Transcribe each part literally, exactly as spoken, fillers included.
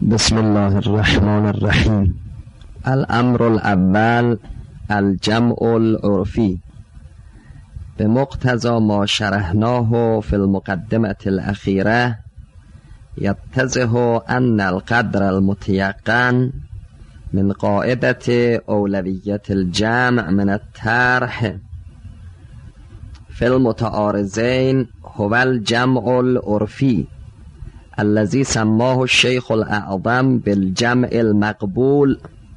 بسم الله الرحمن الرحیم. الامر الاول الجمع العرفی به مقتضی ما شرحناه فی المقدمة الاخیره یتضح ان القدر المتیقن من قاعدة اولویت الجمع من الطرح فی المتعارضین هو الجمع العرفی الذي سماه الشيخ الأعظم بالجمع المقبول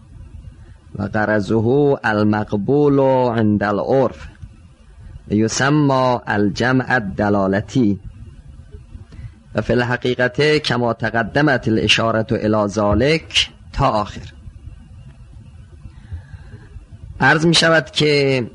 وغرضه المقبول عند العرف يسمى الجمع الدلالتي وفي الحقيقة كما تقدمت الإشارة إلى ذلك تا آخر. عرض می شود که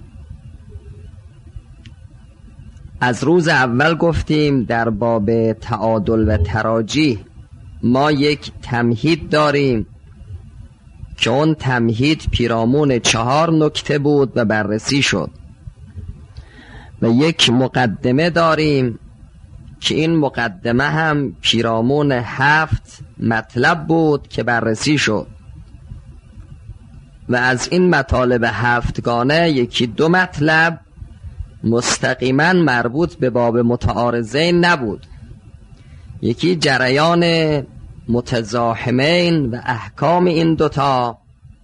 از روز اول گفتیم در باب تعادل و تراجیح ما یک تمهید داریم که اون تمهید پیرامون چهار نکته بود و بررسی شد و یک مقدمه داریم که این مقدمه هم پیرامون هفت مطلب بود که بررسی شد و از این مطالب هفتگانه یکی دو مطلب مستقیما مربوط به باب متعارضین نبود، یکی جریان متزاحمین و احکام این دوتا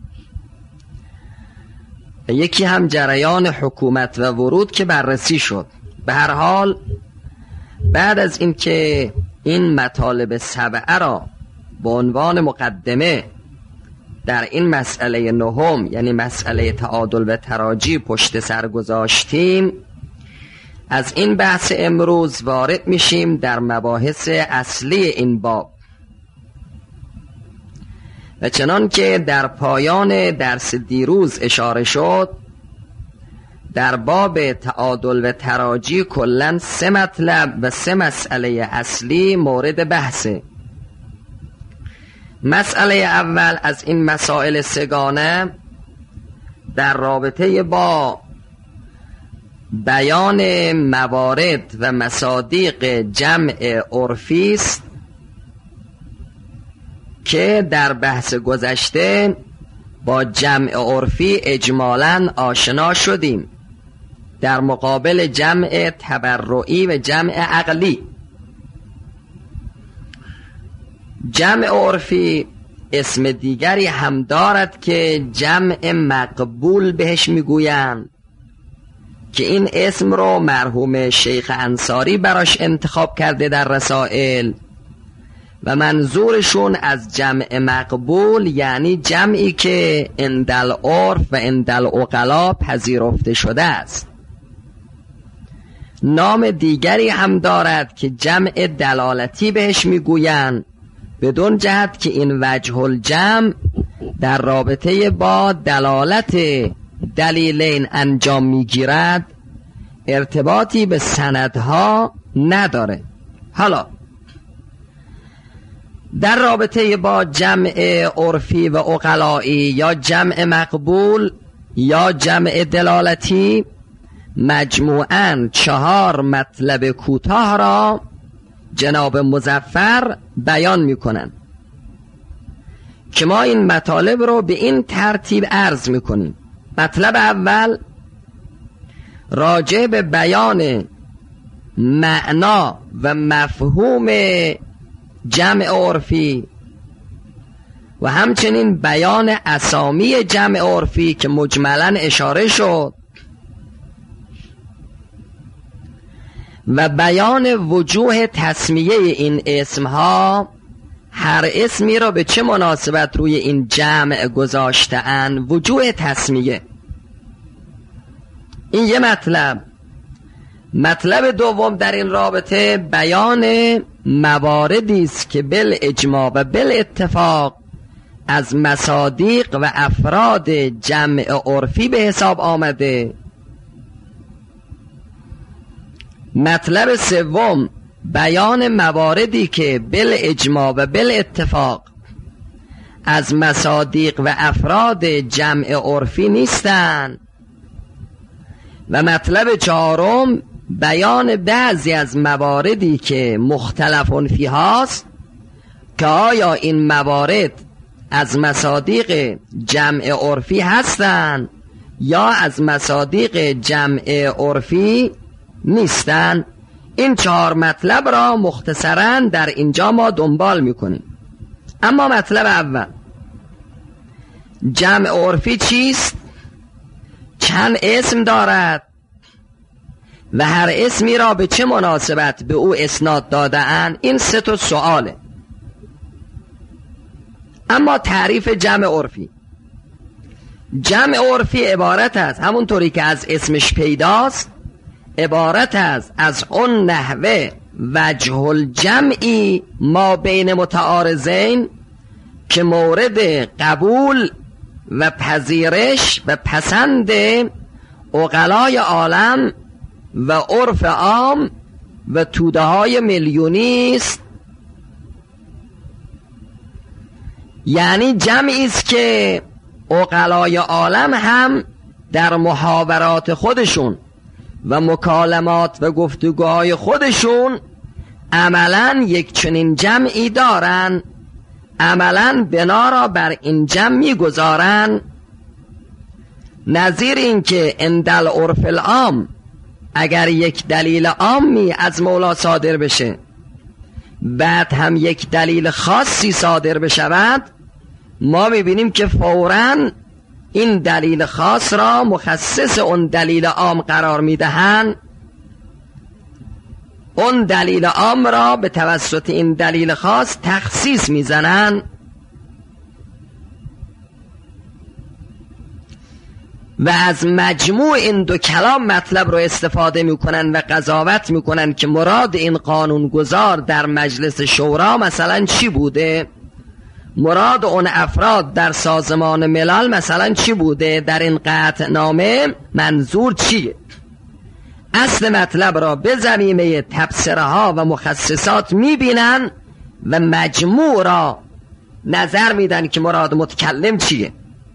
و یکی هم جریان حکومت و ورود که بررسی شد. به هر حال بعد از اینکه این مطالب سبعه را به عنوان مقدمه در این مسئله نهم یعنی مسئله تعادل و تراجیح پشت سر گذاشتیم، از این بحث امروز وارد میشیم در مباحث اصلی این باب و چنان که در پایان درس دیروز اشاره شد در باب تعادل و تراجیح کلاً سه مطلب و سه مسئله اصلی مورد بحثه. مسئله اول از این مسائل سگانه در رابطه با بیان موارد و مصادیق جمع عرفی است که در بحث گذشته با جمع عرفی اجمالاً آشنا شدیم در مقابل جمع تبرعی و جمع عقلی. جمع عرفی اسم دیگری هم دارد که جمع مقبول بهش میگویند که این اسم رو مرحوم شیخ انصاری براش انتخاب کرده در رسائل و منظورشون از جمع مقبول یعنی جمعی که اندل عرف و اندل عقلا پذیرفته شده است. نام دیگری هم دارد که جمع دلالتی بهش میگویند بدون جهت که این وجه الجمع در رابطه با دلالت دلیلین انجام میگیرد ارتباطی به سندها نداره. حالا در رابطه با جمع عرفی و عقلائی یا جمع مقبول یا جمع دلالتی مجموعاً چهار مطلب کوتاه را جناب مظفر بیان میکنن که ما این مطالب رو به این ترتیب عرض میکنیم. مطلب اول راجع به بیان معنا و مفهوم جمع عرفی و همچنین بیان اسامی جمع عرفی که مجملاً اشاره شد و بیان وجوه تسمیه این اسمها، هر اسمی را به چه مناسبت روی این جمع گذاشته‌اند، وجوه تسمیه. این یه مطلب. مطلب دوم در این رابطه بیان مواردی است که بالاجماع و بالاتفاق از مصادیق و افراد جمع عرفی به حساب آمده. مطلب سوم بیان مواردی که بالاجماع و بالاتفاق از مصادیق و افراد جمع عرفی نیستند. و مطلب چهارم بیان بعضی از مواردی که مختلف فیهاست که آیا این موارد از مصادیق جمع عرفی هستند یا از مصادیق جمع عرفی نیستند. این چهار مطلب را مختصراً در اینجا ما دنبال میکنیم. اما مطلب اول، جمع عرفی چیست؟ چند اسم دارد و هر اسمی را به چه مناسبت به او اسناد داده‌اند؟ این سه تا سواله. اما تعریف جمع عرفی، جمع عرفی عبارت است، همونطوری که از اسمش پیداست، عبارت است از اون نحوه وجه الجمعی ما بین متعارضین که مورد قبول و پذیرش و پسند عقلای عالم و عرف عام و توده های میلیونی است. یعنی جمعی است که عقلای عالم هم در محاورات خودشون و مکالمات و گفتگوهای خودشون عملاً یک چنین جمعی دارن، عملاً بنا را بر این جمع میگذارن. نظیر این که اندل عرف العام اگر یک دلیل عامی از مولا صادر بشه بعد هم یک دلیل خاصی صادر بشود، ما میبینیم که فوراً این دلیل خاص را مخصص اون دلیل عام قرار میدهند، اون دلیل عام را به توسط این دلیل خاص تخصیص میزنن و از مجموع این دو کلام مطلب رو استفاده میکنن و قضاوت میکنن که مراد این قانونگذار در مجلس شورا مثلا چی بوده، مراد اون افراد در سازمان ملل مثلا چی بوده، در این قطعنامه منظور چیه. اصل مطلب را به زمینه تبصره ها و مخصصات میبینن و مجموع را نظر میدن که مراد متکلم چیه.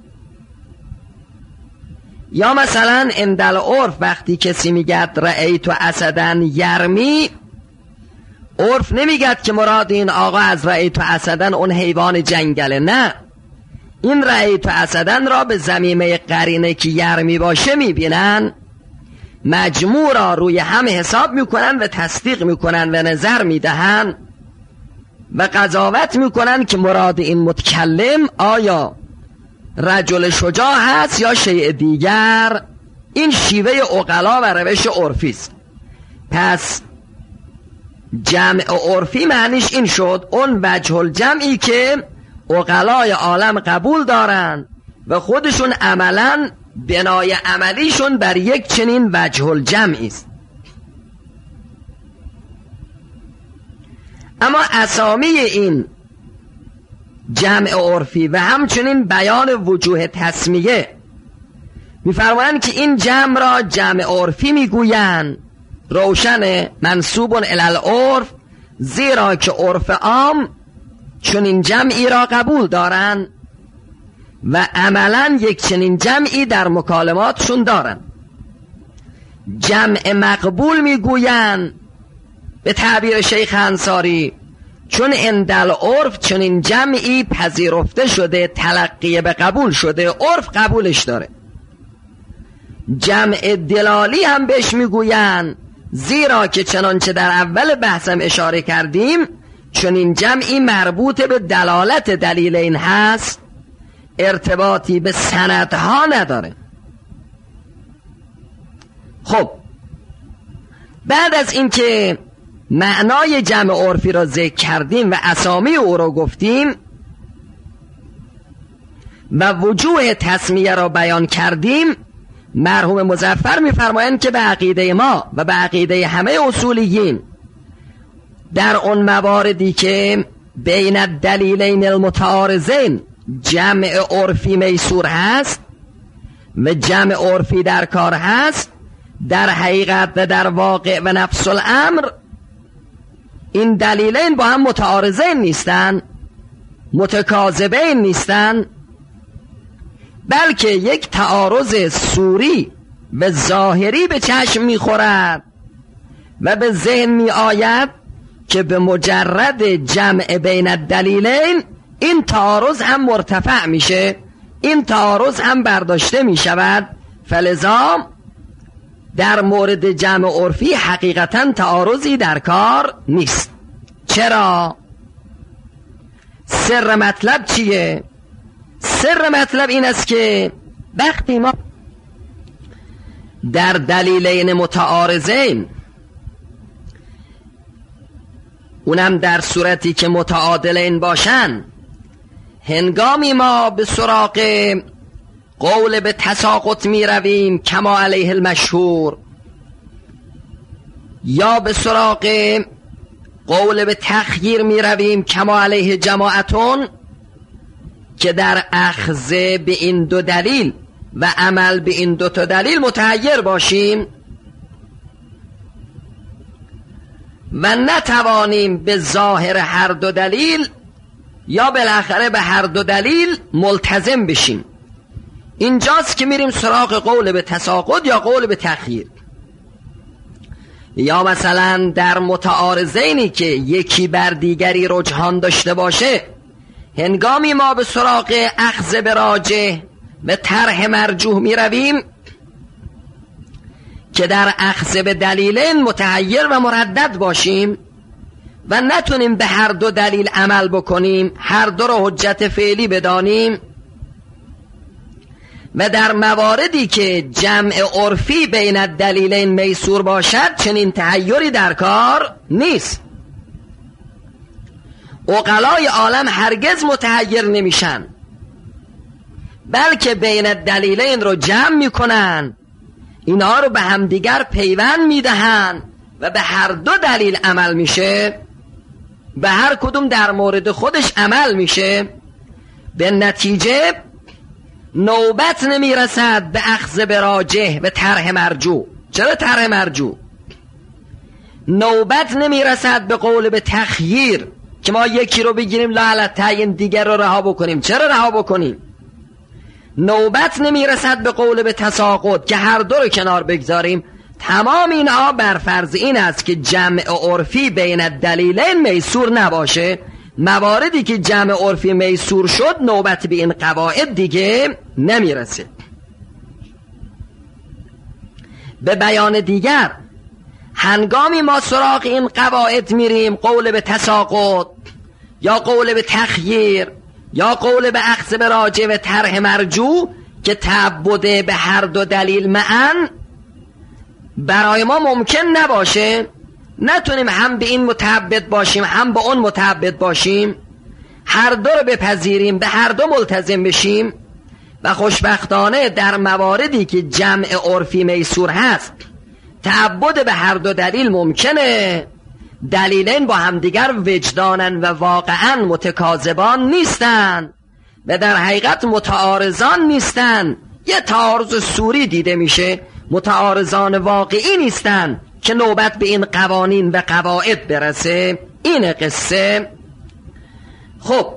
یا مثلا اندل عرف وقتی کسی میگد رأیت اسدن یرمی، عرف نمیگد که مراد این آقا از رأیت اسدن اون حیوان جنگله، نه، این رأیت اسدن را به زمینه قرینه که یرمی باشه میبینن، مجموع را روی هم حساب میکنن و تصدیق میکنن و نظر میدهن و قضاوت میکنن که مراد این متکلم آیا رجل شجاع هست یا شیء دیگر. این شیوه عقلا و روش عرفی است. پس جمع عرفی معنیش این شد، اون وجه الجمعی که عقلای عالم قبول دارن و خودشون عملاً بنای عملیشون بر یک چنین وجه الجمعی است. اما اسامی این جمع عرفی و همچنین بیان وجوه تسمیه میفرمایند که این جمع را جمع عرفی میگویند، روشن منصوب الی العرف، زیرا که عرف عام چنین جمعی را قبول دارند و عملا یک چنین جمعی در مکالماتشون دارن. جمع مقبول میگویند به تعبیر شیخ انصاری، چون اندل عرف چنین جمعی پذیرفته شده، تلقی به قبول شده، عرف قبولش داره. جمع دلالی هم بهش میگویند، زیرا که چنانچه در اول بحثم اشاره کردیم چنین جمعی مربوط به دلالت دلیل این هست، ارتباطی به سندها نداره. خب بعد از اینکه معنای جمع عرفی را ذکر کردیم و اسامی او را گفتیم و وجوه تسمیه را بیان کردیم، مرحوم مظفر میفرمایند که به عقیده ما و به عقیده همه اصولیین در اون مواردی که بین الدلیلین المتعارضین جمع عرفی میسور هست و جمع عرفی در کار هست، در حقیقت و در واقع و نفس الامر این دلیلین با هم متعارضین نیستن، متکاذبین نیستن، بلکه یک تعارض صوری و ظاهری به چشم میخورد و به ذهن می آید که به مجرد جمع بین الدلیلین این تعارض هم مرتفع میشه، این تعارض هم برداشته میشود. فلذا در مورد جمع عرفی حقیقتا تعارضی در کار نیست. چرا؟ سر مطلب چیه؟ سر مطلب این است که وقتی ما در دلیلین متعارضین، اونم در صورتی که متعادلین باشن، هنگامی ما به سراغ قول به تساقط می رویم کما علیه المشهور، یا به سراغ قول به تخییر می رویم کما علیه جماعتون، که در اخذ به این دو دلیل و عمل به این دو تا دلیل متحیر باشیم و نتوانیم به ظاهر هر دو دلیل یا بالاخره به هر دو دلیل ملتزم بشیم، اینجاست که میریم سراغ قول به تساقط یا قول به تخییر. یا مثلا در متعارضینی که یکی بر دیگری رجحان داشته باشه، هنگامی ما به سراغ اخذ به راجح و طرح مرجوح می رویم که در اخذ به دلیلین متحیر و مردد باشیم و نتونیم به هر دو دلیل عمل بکنیم، هر دو رو حجت فعلی بدانیم. و در مواردی که جمع عرفی بین الدلیلین میسور باشد چنین تحیری در کار نیست. عقلای عالم هرگز متحیر نمیشن، بلکه بین الدلیلین رو جمع میکنن، اینها رو به همدیگر پیوند میدهن و به هر دو دلیل عمل میشه، به هر کدوم در مورد خودش عمل میشه. به نتیجه نوبت نمیرسد به اخذ به راجح و طرح مرجوح. چرا طرح مرجوح؟ نوبت نمیرسد به قول به تخییر که ما یکی رو بگیریم لعلت تعیین دیگر رو رها بکنیم. چرا رها بکنیم؟ نوبت نمیرسد به قول به تساقط که هر دو رو کنار بگذاریم. تمام اینها بر فرض این است که جمع عرفی بین الدلیلین میسور نباشه. مواردی که جمع عرفی میسور شد نوبت به این قواعد دیگه نمیرسه. به بیان دیگر، هنگامی ما سراغ این قواعد میریم، قول به تساقط یا قول به تخییر یا قول به اخذ به راجع و طرح مرجوح که تعبده به هر دو دلیل معن برای ما ممکن نباشه، نتونیم هم به این متعبد باشیم هم به اون متعبد باشیم، هر دو رو بپذیریم، به هر دو ملتزم بشیم. و خوشبختانه در مواردی که جمع عرفی میسور هست تعبد به هر دو دلیل ممکنه. دلیلین با همدیگر وجدانن و واقعا متکاذبان نیستن و در حقیقت متعارضان نیستن. یه تعارض صوری دیده میشه، متعارضان واقعی نیستن که نوبت به این قوانین و قواعد برسه. این قصه. خب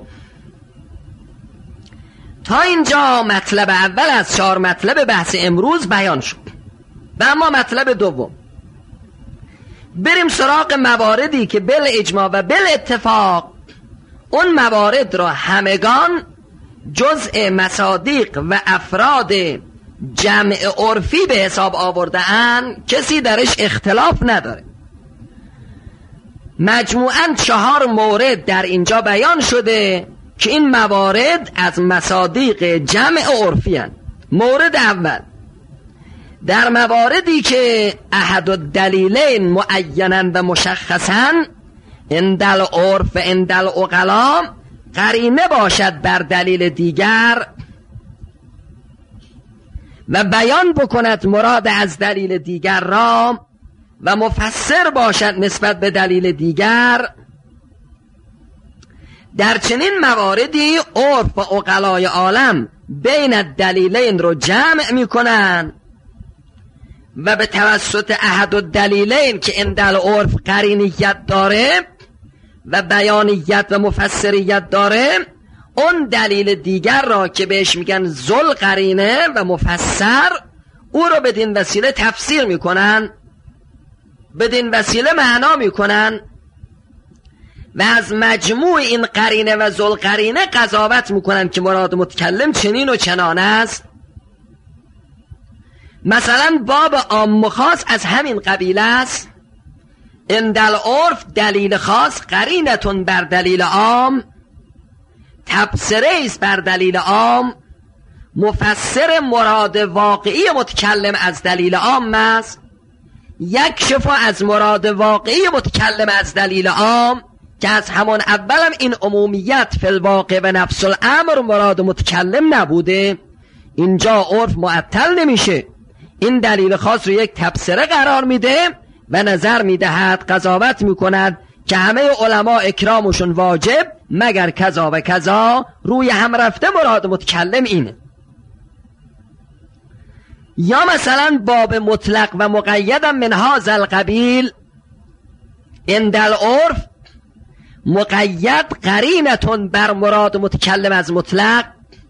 تا اینجا مطلب اول از چهار مطلب بحث امروز بیان شد. و اما مطلب دوم، بریم سراغ مواردی که بل اجماع و بل اتفاق اون موارد را همگان جزء مصادیق و افراد جمع عرفی به حساب آورده اند، کسی درش اختلاف نداره. مجموعاً چهار مورد در اینجا بیان شده که این موارد از مصادیق جمع عرفی هستند. مورد اول، در مواردی که احد الدلیلین معینن و مشخصن اندل عرف و اندل عقلا قرینه باشد بر دلیل دیگر و بیان بکند مراد از دلیل دیگر را و مفسر باشد نسبت به دلیل دیگر، در چنین مواردی عرف و عقلای عالم بین الدلیلین رو جمع میکنن و به توسط احد الدلیلین که اندل عرف قرینیت داره و بیانیت و مفسریت داره، اون دلیل دیگر را که بهش میگن ذل قرینه و مفسر، او رو بدین وسیله تفسیر میکنن، بدین وسیله معنا میکنن. و از مجموع این قرینه و ذوالقرینه قضاوت میکنن که مراد متکلم چنین و چنان است. مثلا باب عام و خاص از همین قبیل است. اندل عرف دلیل خاص قرینتون بر دلیل عام، تبصره است بر دلیل عام، مفسر مراد واقعی متکلم از دلیل عام است، یک شفا از مراد واقعی متکلم از دلیل عام که از همان اولم این عمومیت فی الواقع و نفس الامر مراد متکلم نبوده. اینجا عرف معطل نمیشه، این دلیل خاص رو یک تبصره قرار میده و نظر میدهد، قضاوت میکند که همه علما اکرامشون واجب مگر کذا و کذا، روی هم رفته مراد متکلم اینه. یا مثلا باب مطلق و مقیدم من هذا القبیل، اندل عرف مقید قرینتون بر مراد متکلم از مطلق،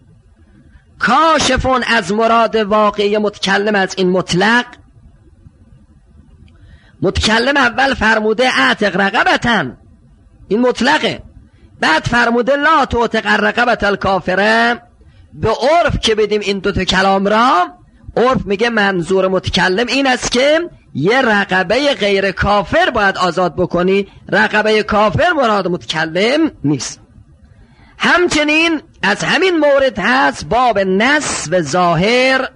کاشفون از مراد واقعی متکلم از این مطلق. متکلم اول فرموده اعتق رقبتن، این مطلقه، بعد فرموده لا تعتق رقبت الکافره. به عرف که بدیم این دوتا کلام را، عرف میگه منظور متکلم این است که یه رقبه غیر کافر باید آزاد بکنی، رقبه کافر مراد متکلم نیست. همچنین از همین مورد هست باب نص و ظاهر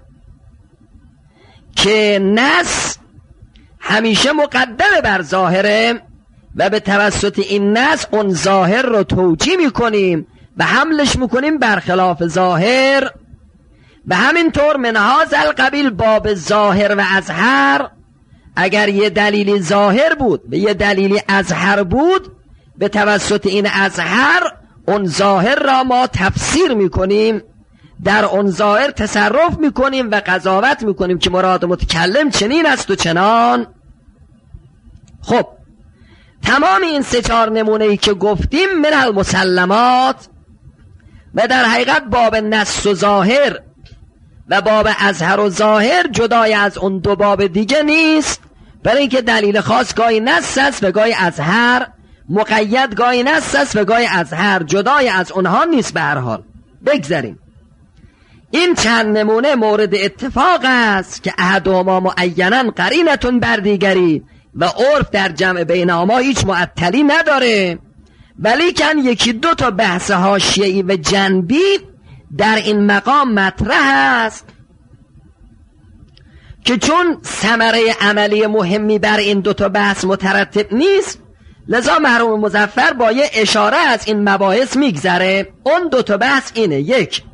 که نص همیشه مقدم بر ظاهره و به توسط این نص اون ظاهر رو توجیه میکنیم و حملش میکنیم برخلاف ظاهر. و همینطور من هذا القبیل باب ظاهر و اظهر، اگر یه دلیلی ظاهر بود و یه دلیلی اظهر بود، به توسط این اظهر اون ظاهر را ما تفسیر میکنیم، در اون ظاهر تصرف میکنیم و قضاوت میکنیم که مراد متکلم چنین است و چنان. خب تمام این سه چهار نمونه ای که گفتیم من المسلمات، و در حقیقت باب نص و ظاهر و باب اظهر و ظاهر جدای از اون دو باب دیگه نیست، برای اینکه دلیل خاص گاهی نص است و گاهی اظهر، مقید گاهی نص است و گاهی اظهر، جدای از اونها نیست. به هر حال بگذاریم. این چند نمونه مورد اتفاق است که احدهما معینا قرینتون بر دیگری و عرف در جمع بینهما هیچ معطلی نداره، ولیکن یکی دو تا بحث حاشیه‌ای و جنبی در این مقام مطرح است که چون ثمره عملی مهمی بر این دو تا بحث مترتب نیست، لذا مرحوم مظفر با یه اشاره از این مباحث میگذره. اون دو تا بحث اینه: یک،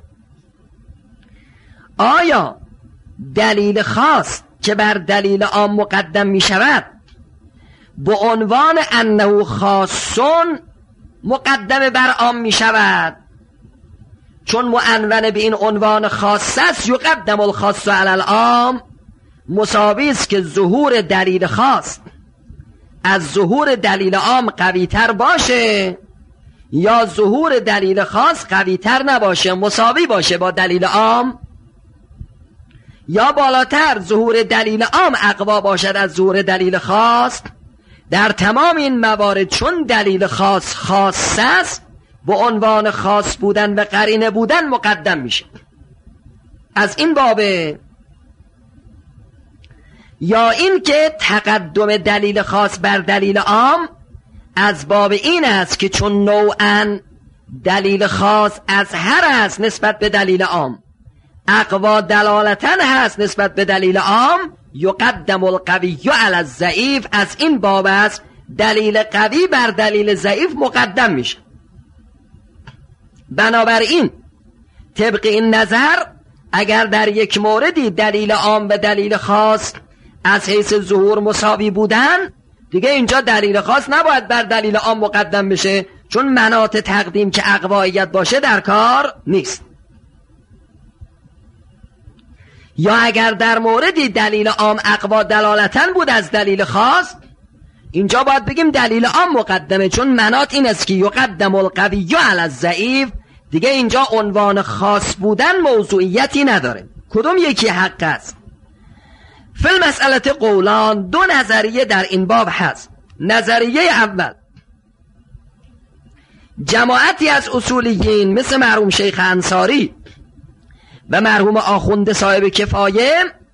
آیا دلیل خاص که بر دلیل عام مقدم می شود به عنوان انه خاصون مقدم بر عام می شود، چون معنون به این عنوان خاص است یقدم الخاص علی العام، مساوی است که ظهور دلیل خاص از ظهور دلیل عام قوی تر باشه یا ظهور دلیل خاص قوی تر نباشه، مساوی باشه با دلیل عام، یا بالاتر ظهور دلیل عام اقوا باشد از ظهور دلیل خاص. در تمام این موارد چون دلیل خاص خاص است، به عنوان خاص بودن و قرینه بودن مقدم میشه. از این بابه یا این که تقدم دلیل خاص بر دلیل عام از باب این است که چون نوعاً دلیل خاص اظهر است نسبت به دلیل عام، اقوا دلالتن هست نسبت به دلیل عام، یقدم القوی علی الضعیف. از این باب است دلیل قوی بر دلیل ضعیف مقدم میشه. بنابراین طبق این نظر اگر در یک موردی دلیل عام و دلیل خاص از حیث ظهور مساوی بودن، دیگه اینجا دلیل خاص نباید بر دلیل عام مقدم بشه، چون مناط تقدیم که اقواییت باشه در کار نیست. یا اگر در موردی دلیل عام اقوا دلالتن بود از دلیل خاص، اینجا باید بگیم دلیل عام مقدمه، چون مناط این است که یقدم القوی علی الضعیف. دیگه اینجا عنوان خاص بودن موضوعیتی نداره. کدوم یکی حق است؟ فی المسئله قولان، دو نظریه در این باب هست. نظریه اول جماعتی از اصولیین مثل مرحوم شیخ انصاری و مرحوم آخوند صاحب کفایه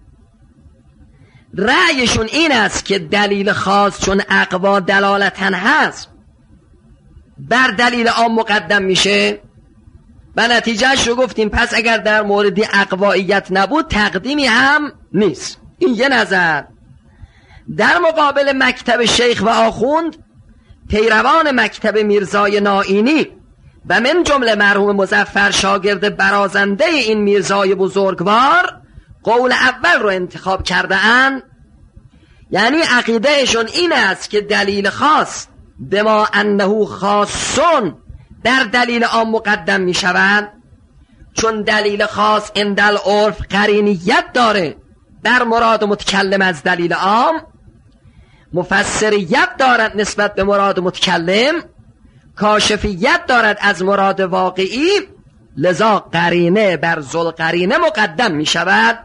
رأیشون این است که دلیل خاص چون اقوا دلالتن هست بر دلیل عام مقدم میشه و نتیجهش رو گفتیم. پس اگر در موردی اقوائیت نبود تقدیمی هم نیست. این یه نظر. در مقابل مکتب شیخ و آخوند پیروان مکتب میرزای نائینی و من جمله مرحوم مظفر شاگرد برازنده این میرزای بزرگوار قول اول رو انتخاب کرده اند. یعنی عقیدهشون این است که دلیل خاص بما انه خاصون در دلیل عام مقدم می شود، چون دلیل خاص اندل عرف قرینیت داره در مراد متکلم از دلیل عام، مفسریت دارد نسبت به مراد متکلم، کاشفیت دارد از مراد واقعی، لذا قرینه بر ذوالقرینه مقدم می شود.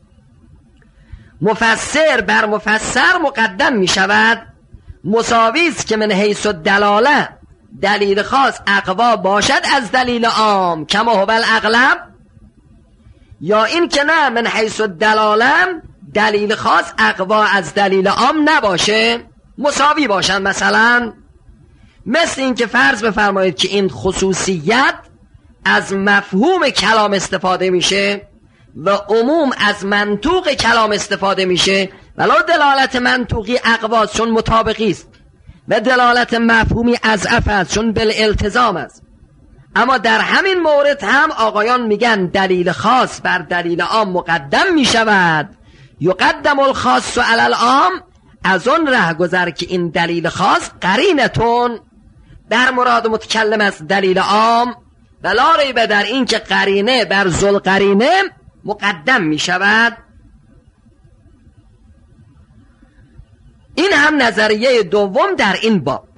مفسر بر مفسر مقدم می شود. مساوی است که من حیث الدلاله دلیل خاص اقوا باشد از دلیل عام کما هو الاغلب، یا این که نه من حیث الدلاله دلیل خاص اقوا از دلیل عام نباشه، مساوی باشن. مثلا مثل این که فرض بفرمایید که این خصوصیت از مفهوم کلام استفاده میشه و عموم از منطوق کلام استفاده میشه، ولو دلالت منطوقی اقواست چون مطابقی است و دلالت مفهومی اضعف است چون بالالتزام است. اما در همین مورد هم آقایان میگن دلیل خاص بر دلیل عام مقدم میشود، یقدم الخاص علی العام. از اون ره گذر که این دلیل خاص قرینتون در مراد متکلم است دلیل عام، و لا ریب در این که قرینه بر ذوالقرینه مقدم می شود. این هم نظریه دوم در این باب.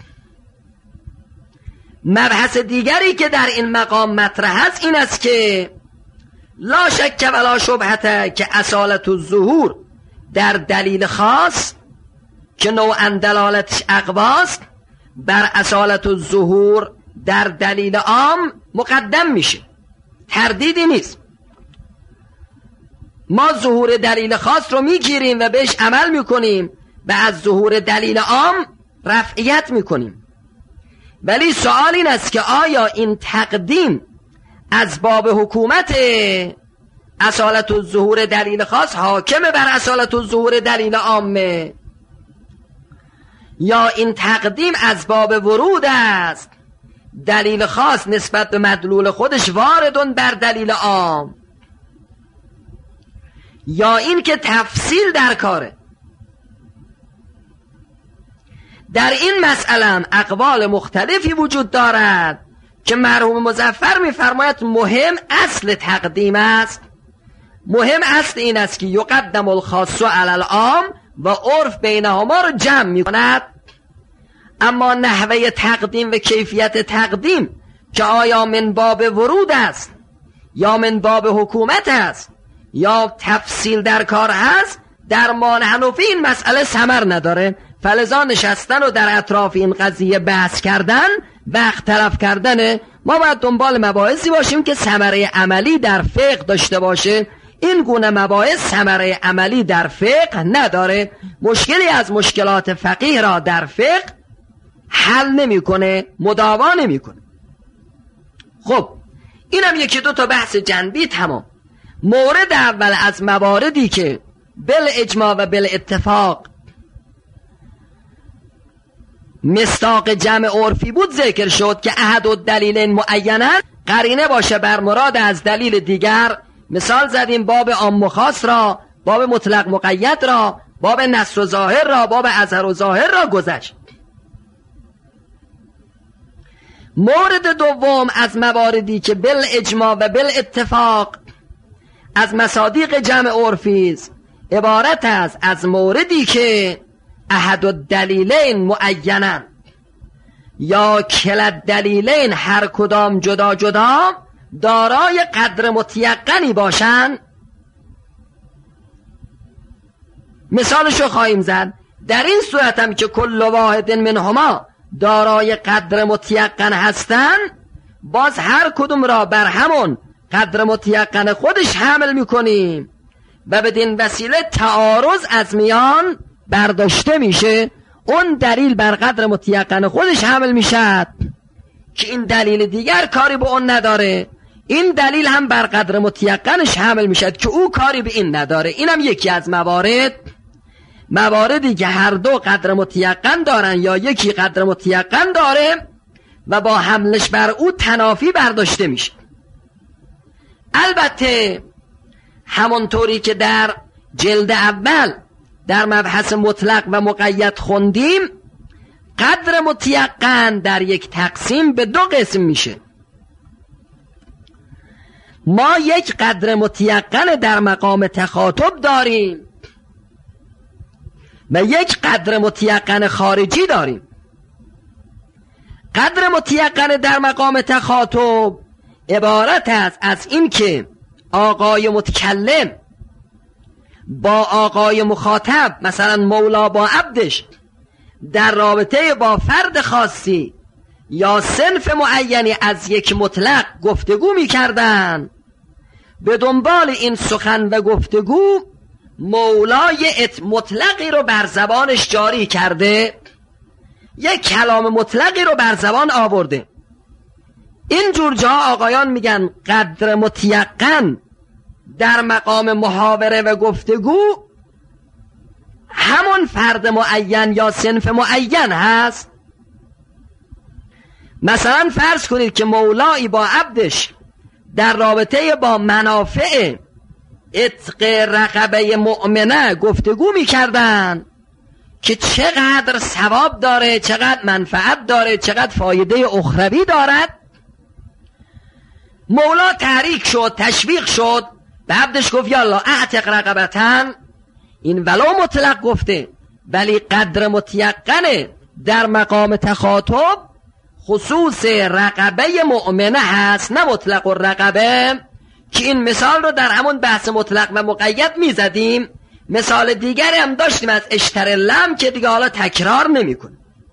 مبحث دیگری که در این مقام مطرح است این است که لا شک ولا شبهه که اصالت الظهور در دلیل خاص که نوعا دلالتش اقواست بر اصالت الظهور در دلیل عام مقدم میشه، تردیدی نیست. ما ظهور دلیل خاص رو میگیریم و بهش عمل میکنیم و از ظهور دلیل عام رفعیت میکنیم، ولی سوال این است که آیا این تقدیم از باب حکومت اصالت الظهور دلیل خاص حاکمه بر اصالت الظهور دلیل عامه، یا این تقدیم از باب ورود است، دلیل خاص نسبت به مدلول خودش واردون بر دلیل عام، یا این که تفصیل در کاره. در این مسئله هم اقوال مختلفی وجود دارد که مرحوم مظفر می‌فرماید مهم اصل تقدیم است. مهم اصل این است که یقدم الخاص علی العام و عرف بینهما رو جمع می‌کند. اما نحوه تقدیم و کیفیت تقدیم که آیا من باب ورود است یا من باب حکومت است یا تفصیل در کار هست، در مان حنفی این مسئله ثمر نداره. فلذا نشستن و در اطراف این قضیه بحث کردن وقت تلف کردنه. ما باید دنبال مباحثی باشیم که ثمره عملی در فقه داشته باشه. این گونه مباحث ثمره عملی در فقه نداره، مشکلی از مشکلات فقیه را در فقه حل نمیکنه، مداوا نمیکنه. خب اینم یکی دو تا بحث جنبی تمام. مورد اول از مواردی که بل اجماع و بل اتفاق مصداق جمع عرفی بود ذکر شد که احد الدلیلین معیناً قرینه باشه بر مراد از دلیل دیگر. مثال زدیم باب عام و خاص را، باب مطلق مقید را، باب نصر و ظاهر را، باب اظهر و ظاهر را گذشت. مورد دوم از مواردی که بل اجماع و بل اتفاق از مصادیق جمع عرفی است عبارت است از موردی که احد الدلیلین معینن یا کل الدلیلین هر کدام جدا جدا دارای قدر متیقنی باشند. مثالشو خواهیم زد. در این صورت هم که کل واحد منهما دارای قدر متیقن هستن، باز هر کدوم را بر همون قدر متیقن خودش حمل میکنیم و بدین وسیله تعارض از میان برداشته میشه. اون دلیل بر قدر متیقن خودش حمل میشد که این دلیل دیگر کاری به اون نداره، این دلیل هم بر قدر متیقنش حمل میشد که او کاری به این نداره. اینم یکی از موارد مواردی که هر دو قدر متیقن دارن یا یکی قدر متیقن داره و با حملش بر او تنافی برداشته میشه. البته همونطوری که در جلد اول در مبحث مطلق و مقید خوندیم، قدر متیقن در یک تقسیم به دو قسم میشه. ما یک قدر متیقن در مقام تخاطب داریم و یک قدر متیقن خارجی داریم. قدر متیقن در مقام تخاطب عبارت است از این که آقای متکلم با آقای مخاطب، مثلا مولا با عبدش، در رابطه با فرد خاصی یا صنف معینی از یک مطلق گفتگو می کردن. به دنبال این سخن و گفتگو مولای مطلقی رو بر زبانش جاری کرده، یک کلام مطلقی رو بر زبان آورده. این جور جا آقایان میگن قدر متیقن در مقام محاوره و گفتگو همون فرد معین یا صنف معین هست. مثلا فرض کنید که مولایی با عبدش در رابطه با منافع عتق رقبه مؤمنه گفتگو میکردن که چقدر ثواب داره، چقدر منفعت داره، چقدر فایده اخروی دارد. مولا تحریک شد، تشویق شد، به عبدش گفت یالا اعتق رقبتن. این ولو مطلق گفته ولی قدر متیقنه در مقام تخاطب خصوص رقبه مؤمنه هست، نه مطلق الرقبه، که این مثال رو در همون بحث مطلق و مقید میزدیم. مثال دیگری هم داشتیم از اشتر لم که دیگه حالا تکرار نمی کنه.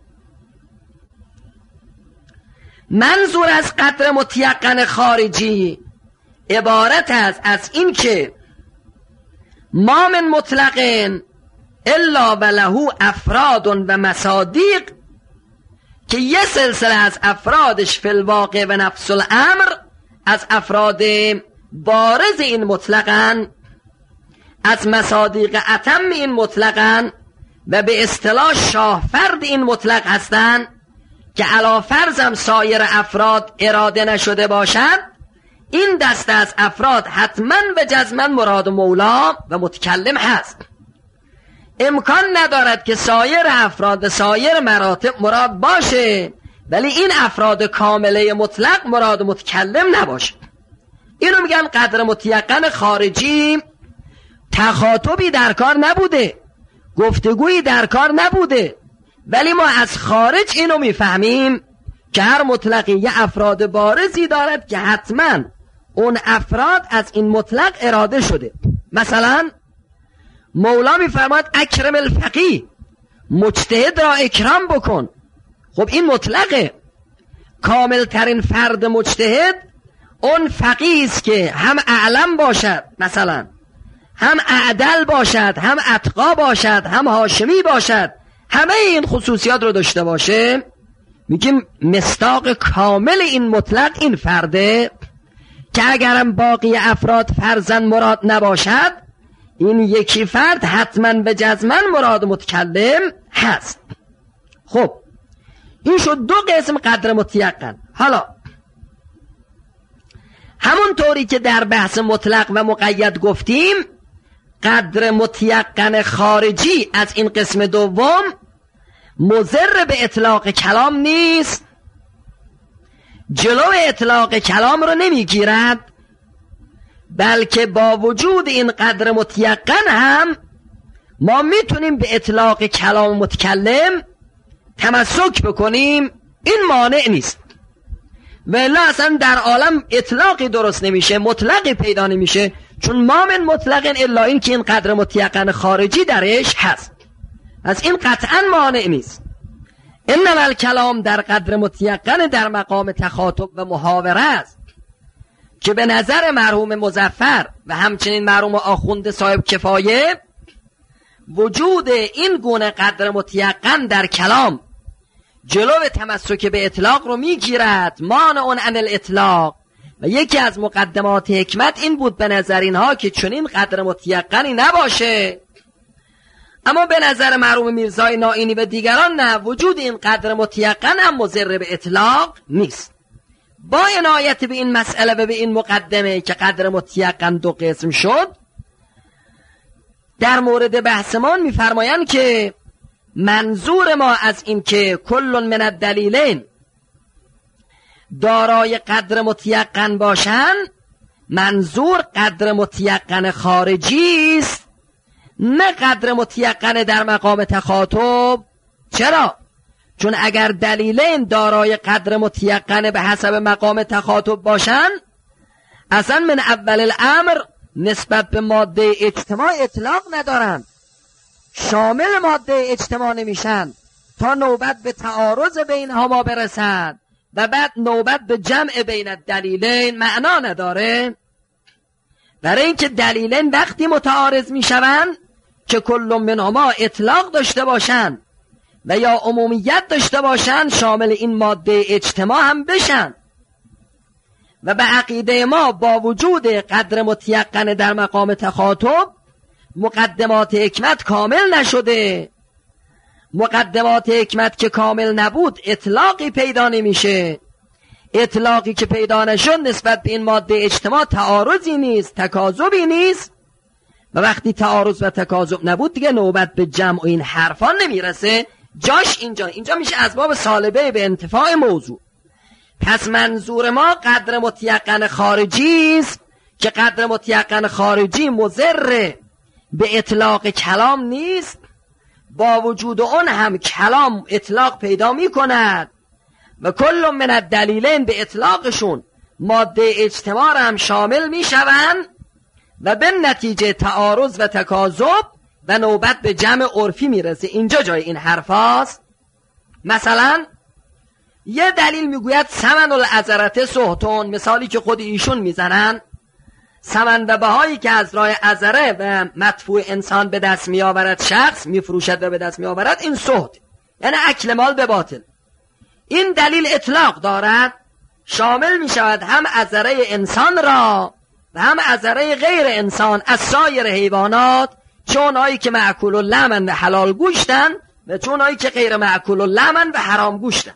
منظور از قدر متیقن خارجی عبارت است از این که ما من مطلقین الا وله افراد و مصادیق، که یه سلسله از افرادش فی الواقع و نفس الامر از افراد بارز این مطلقن، از مصادیق اتم این مطلقن و به اصطلاح شاه فرد این مطلق هستن که علا فرضم سایر افراد اراده نشده باشد. این دسته از افراد حتما و جزما مراد مولا و متکلم هست. امکان ندارد که سایر افراد و سایر مراتب مراد باشه ولی این افراد کامله مطلق مراد متکلم نباشه. اینو میگن قدر متیقن خارجی. تخاطبی در کار نبوده، گفتگویی در کار نبوده، ولی ما از خارج اینو میفهمیم که هر مطلقی یه افراد بارزی دارد که حتما اون افراد از این مطلق اراده شده. مثلا مولا میفرماد اکرم الفقیه، مجتهد را اکرام بکن. خب این مطلقه. کامل ترین فرد مجتهد اون فقیه است که هم اعلم باشد، مثلا هم اعدل باشد، هم اتقا باشد، هم هاشمی باشد، همه این خصوصیات رو داشته باشه. میگیم مصداق کامل این مطلق این فرده که اگرم باقی افراد فرزن مراد نباشد، این یکی فرد حتما به جزمن مراد متکلم هست. خب این شد دو قسم قدر متیقن. حالا همون طوری که در بحث مطلق و مقید گفتیم، قدر متیقن خارجی از این قسم دوم مضر به اطلاق کلام نیست، جلو اطلاق کلام رو نمیگیرد، بلکه با وجود این قدر متیقن هم ما میتونیم به اطلاق کلام متکلم تمسک بکنیم. این مانع نیست. ولی اصلا در عالم اطلاقی درست نمیشه، مطلقی پیدا نمیشه، چون ما من مطلقن الا این که این قدر متیقن خارجی درش هست. از این قطعا مانع نیست. انما الکلام در قدر متیقن در مقام تخاطب و محاوره است که به نظر مرحوم مظفر و همچنین مرحوم آخوند صاحب کفایه وجود این گونه قدر متیقن در کلام جلو تمسک به اطلاق رو میگیرد، مانع عن الاطلاق. و یکی از مقدمات حکمت این بود به نظر اینها که چنین قدر متیقنی نباشه. اما به نظر مرحوم میرزای نائینی و دیگران نه، وجود این قدر متیقن هم مضر به اطلاق نیست. با عنایت به این مسئله و به این مقدمه که قدر متیقن دو قسم شد، در مورد بحث ما میفرمایند که منظور ما از این که کل من الدلیلین دارای قدر متیقن باشند، منظور قدر متیقن خارجی است، نه قدر متیقن در مقام تخاطب. چرا؟ چون اگر دلیلین دارای قدر متیقن به حسب مقام تخاطب باشند، اصلا من اول الامر نسبت به ماده اجتماع اطلاق ندارند، شامل ماده اجتماع نمیشن تا نوبت به تعارض بینها ما برسد و بعد نوبت به جمع بین الدلیلین معنا نداره. برای اینکه دلیلین وقتی متعارض میشوند که کل منهما اطلاق داشته باشند و یا عمومیت داشته باشند، شامل این ماده اجتماع هم بشن. و به عقیده ما با وجود قدر متیقن در مقام تخاطب مقدمات حکمت کامل نشده. مقدمات حکمت که کامل نبود اطلاقی پیدا نمیشه. اطلاقی که پیدا نشد نسبت به این ماده اجتماع تعارضی نیست، تکاذبی نیست. و وقتی تعارض و تکاذب نبود دیگه نوبت به جمع و این حرفان نمیرسه. جاش اینجا اینجا میشه اسباب سالبه به انتفاع موضوع. پس منظور ما قدر متیقن خارجی است که قدر متیقن خارجی مضر به اطلاق کلام نیست، با وجود اون هم کلام اطلاق پیدا می کند و کل من الدلیلین به اطلاقشون ماده اجتماع هم شامل می شوند و به نتیجه تعارض و تکاذب و نوبت به جمع عرفی می رسه. اینجا جای این حرف هاست. مثلا یه دلیل میگوید ثمن العذرت سهتون، مثالی که خود ایشون میزنن، ثمن و بهایی که از راه عذره و مدفوع انسان به دست میآورد، شخص میفروشد و به دست میآورد، این سهت، یعنی اکل مال به باطل. این دلیل اطلاق دارد، شامل میشود هم عذره انسان را و هم عذره غیر انسان از سایر حیوانات، چون هایی که معکول و لمن و حلال گوشتن و چون هایی که غیر معکول و لمن و حرام گوشتن.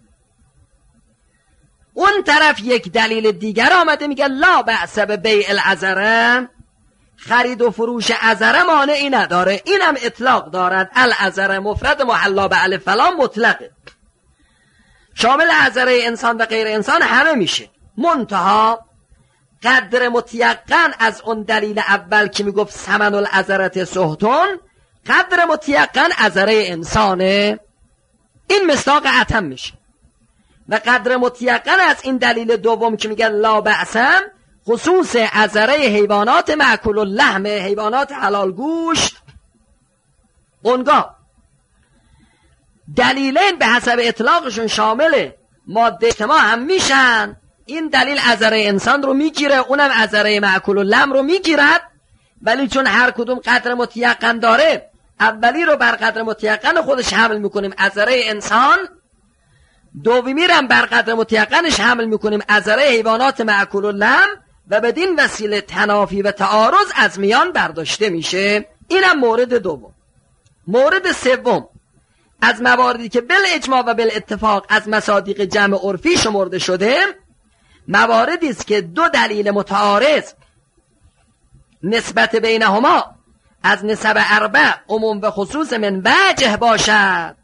اون طرف یک دلیل دیگر آمده میگه لا بأس بیع العذره، خرید و فروش عذره مانعی نداره. این هم اطلاق دارد، العذره مفرد محلا به الف فلان مطلقه، شامل عذره انسان و غیر انسان همه میشه. منتها قدر متیقن از اون دلیل اول که میگفت ثمن العذرت سهتون، قدر متیقن عذره انسانه، این مصداق عتم میشه. و قدر متیقن از این دلیل دوم که میگن لا بأسم، خصوص عذره حیوانات معکول اللحم، حیوانات حلال گوشت، اونگاه دلیلین به حسب اطلاقشون شامل ماده اجتماع هم میشن. این دلیل عذره انسان رو میگیره، اونم عذره معکول اللحم رو میگیرد، ولی چون هر کدوم قدر متیقن داره، اولی رو بر قدر متیقن خودش حمل میکنیم عذره انسان، دومی رو بر قدر متیقنش حمل میکنیم عذره حیوانات معکول اللحم و بدین وسیله تنافی و تعارض از میان برداشته میشه. اینم مورد دوم. مورد سوم از مواردی که بل اجماع و بل اتفاق از مصادیق جمع عرفی شمرده شده، مواردی است که دو دلیل متعارض نسبت بینهما از نسب اربع عموم و خصوص من وجه باشد،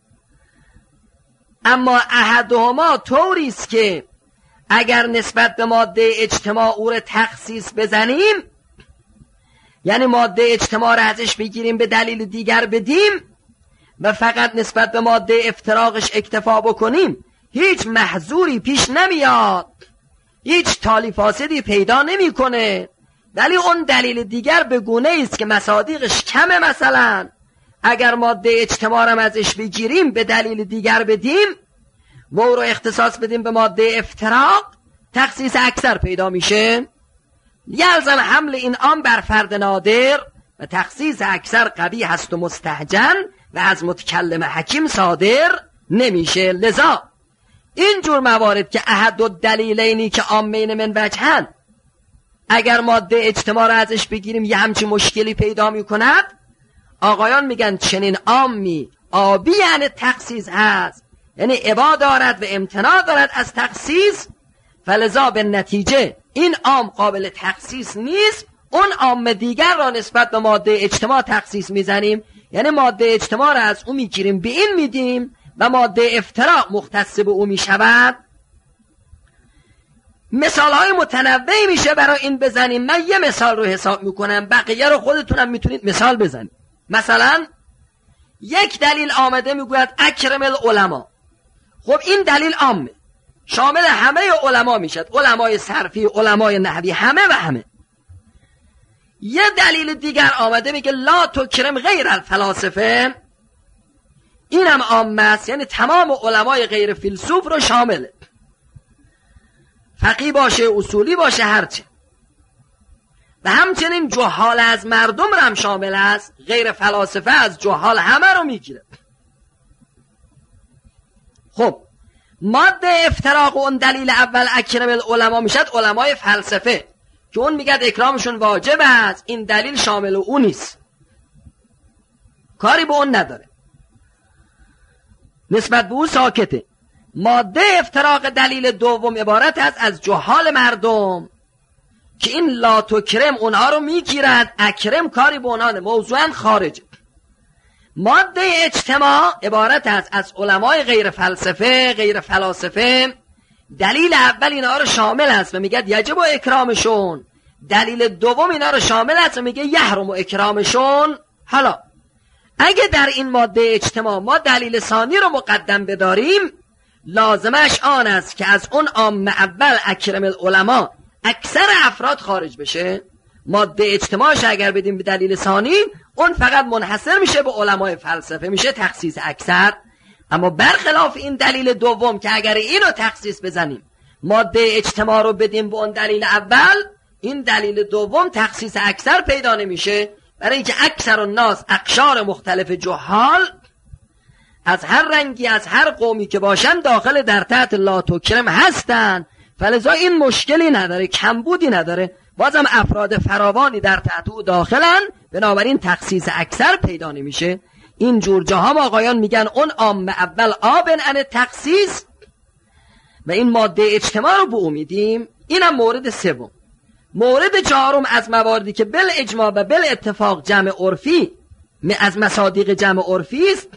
اما احدهما طوری است که اگر نسبت به ماده اجتماع او را تخصیص بزنیم، یعنی ماده اجتماع را ازش بگیریم به دلیل دیگر بدیم و فقط نسبت به ماده افتراقش اکتفا بکنیم، هیچ محظوری پیش نمیاد، هیچ تالی فاسدی پیدا نمیکنه. ولی اون دلیل دیگر به گونه است که مصادیقش کمه، مثلا اگر ماده اجتماع هم ازش بگیریم به دلیل دیگر بدیم و او رو اختصاص بدیم به ماده افتراق، تخصیص اکثر پیدا میشه. یلزم حمل این عام بر فرد نادر و تخصیص اکثر قبیح هست و مستهجن و از متکلم حکیم صادر نمیشه. لذا این جور موارد که احد و دلیلینی که عامین من وجهن، اگر ماده اجتماع رو ازش بگیریم یه همچین مشکلی پیدا میکند، آقایان میگن چنین عامی آبی یعنی تخصیص هست، یعنی ابا دارد و امتناع دارد از تخصیص، فلذا به نتیجه این عام قابل تخصیص نیست. اون عام دیگر را نسبت به ماده اجتماع تخصیص میزنیم، یعنی ماده اجتماع را از او میگیریم به این میدیم و ماده افتراق مختص به او میشود. مثال های متنوعی میشه برای این بزنیم. من یه مثال رو حساب میکنم، بقیه رو خودتونم میتونید مثال بزنید. مثلا یک دلیل آمده میگوید اکرم العلماء. خب این دلیل عامه، شامل همه علما میشد، علمای صرفی، علمای نحوی، همه و همه. یه دلیل دیگر آمده میگه لا تکرم غیر الفلاسفه، اینم عامه است، یعنی تمام علمای غیر فیلسوف رو شامله، فقیه باشه، اصولی باشه، هرچه. و همچنین جهال از مردم رو هم شامل است، غیر فلاسفه از جهال همه رو میگیره. خب ماده افتراق و اون دلیل اول اکرم العلماء میشد علمای فلسفه که اون میگد اکرامشون واجب است، این دلیل شامل اون نیست، کاری به اون نداره، نسبت به اون ساکته. ماده افتراق دلیل دوم عبارت است از جهال مردم که این لا تکرم اونها رو میگیرد، اکرم کاری به اونها، موضوعا خارجه. ماده اجتماع عبارت است از علمای غیر فلسفه، غیر فلاسفه، دلیل اول اینا رو شامل است و میگه یجب اکرامشون، دلیل دوم اینا رو شامل است و میگه یحرم اکرامشون. حالا اگه در این ماده اجتماع ما دلیل ثانی رو مقدم بداریم، لازمش آن است که از اون عام اول اکرم العلماء اکثر افراد خارج بشه. ماده اجتماعش اگر بدیم به دلیل ثانی، اون فقط منحصر میشه به علمای فلسفه، میشه تخصیص اکثر. اما برخلاف این دلیل دوم که اگر اینو تخصیص بزنیم، ماده اجتماع رو بدیم به اون دلیل اول، این دلیل دوم تخصیص اکثر پیدا نمیشه، برای اینکه اکثر الناس، اقشار مختلف جهال از هر رنگی، از هر قومی که باشن، داخل در تحت لا تکرم هستن، فلذا این مشکلی نداره، کمبودی نداره، بازم افراد فراوانی در تحت او داخلن، بنابراین تخصیص اکثر پیدا نمیشه. این جور جاها آقایان میگن اون عام اول آبن ان تخصیص و این ماده اجتماع رو به او میدیم. اینم مورد سوم. مورد چهارم از مواردی که بل اجماع و بل اتفاق جمع عرفی از مصادیق جمع عرفی است،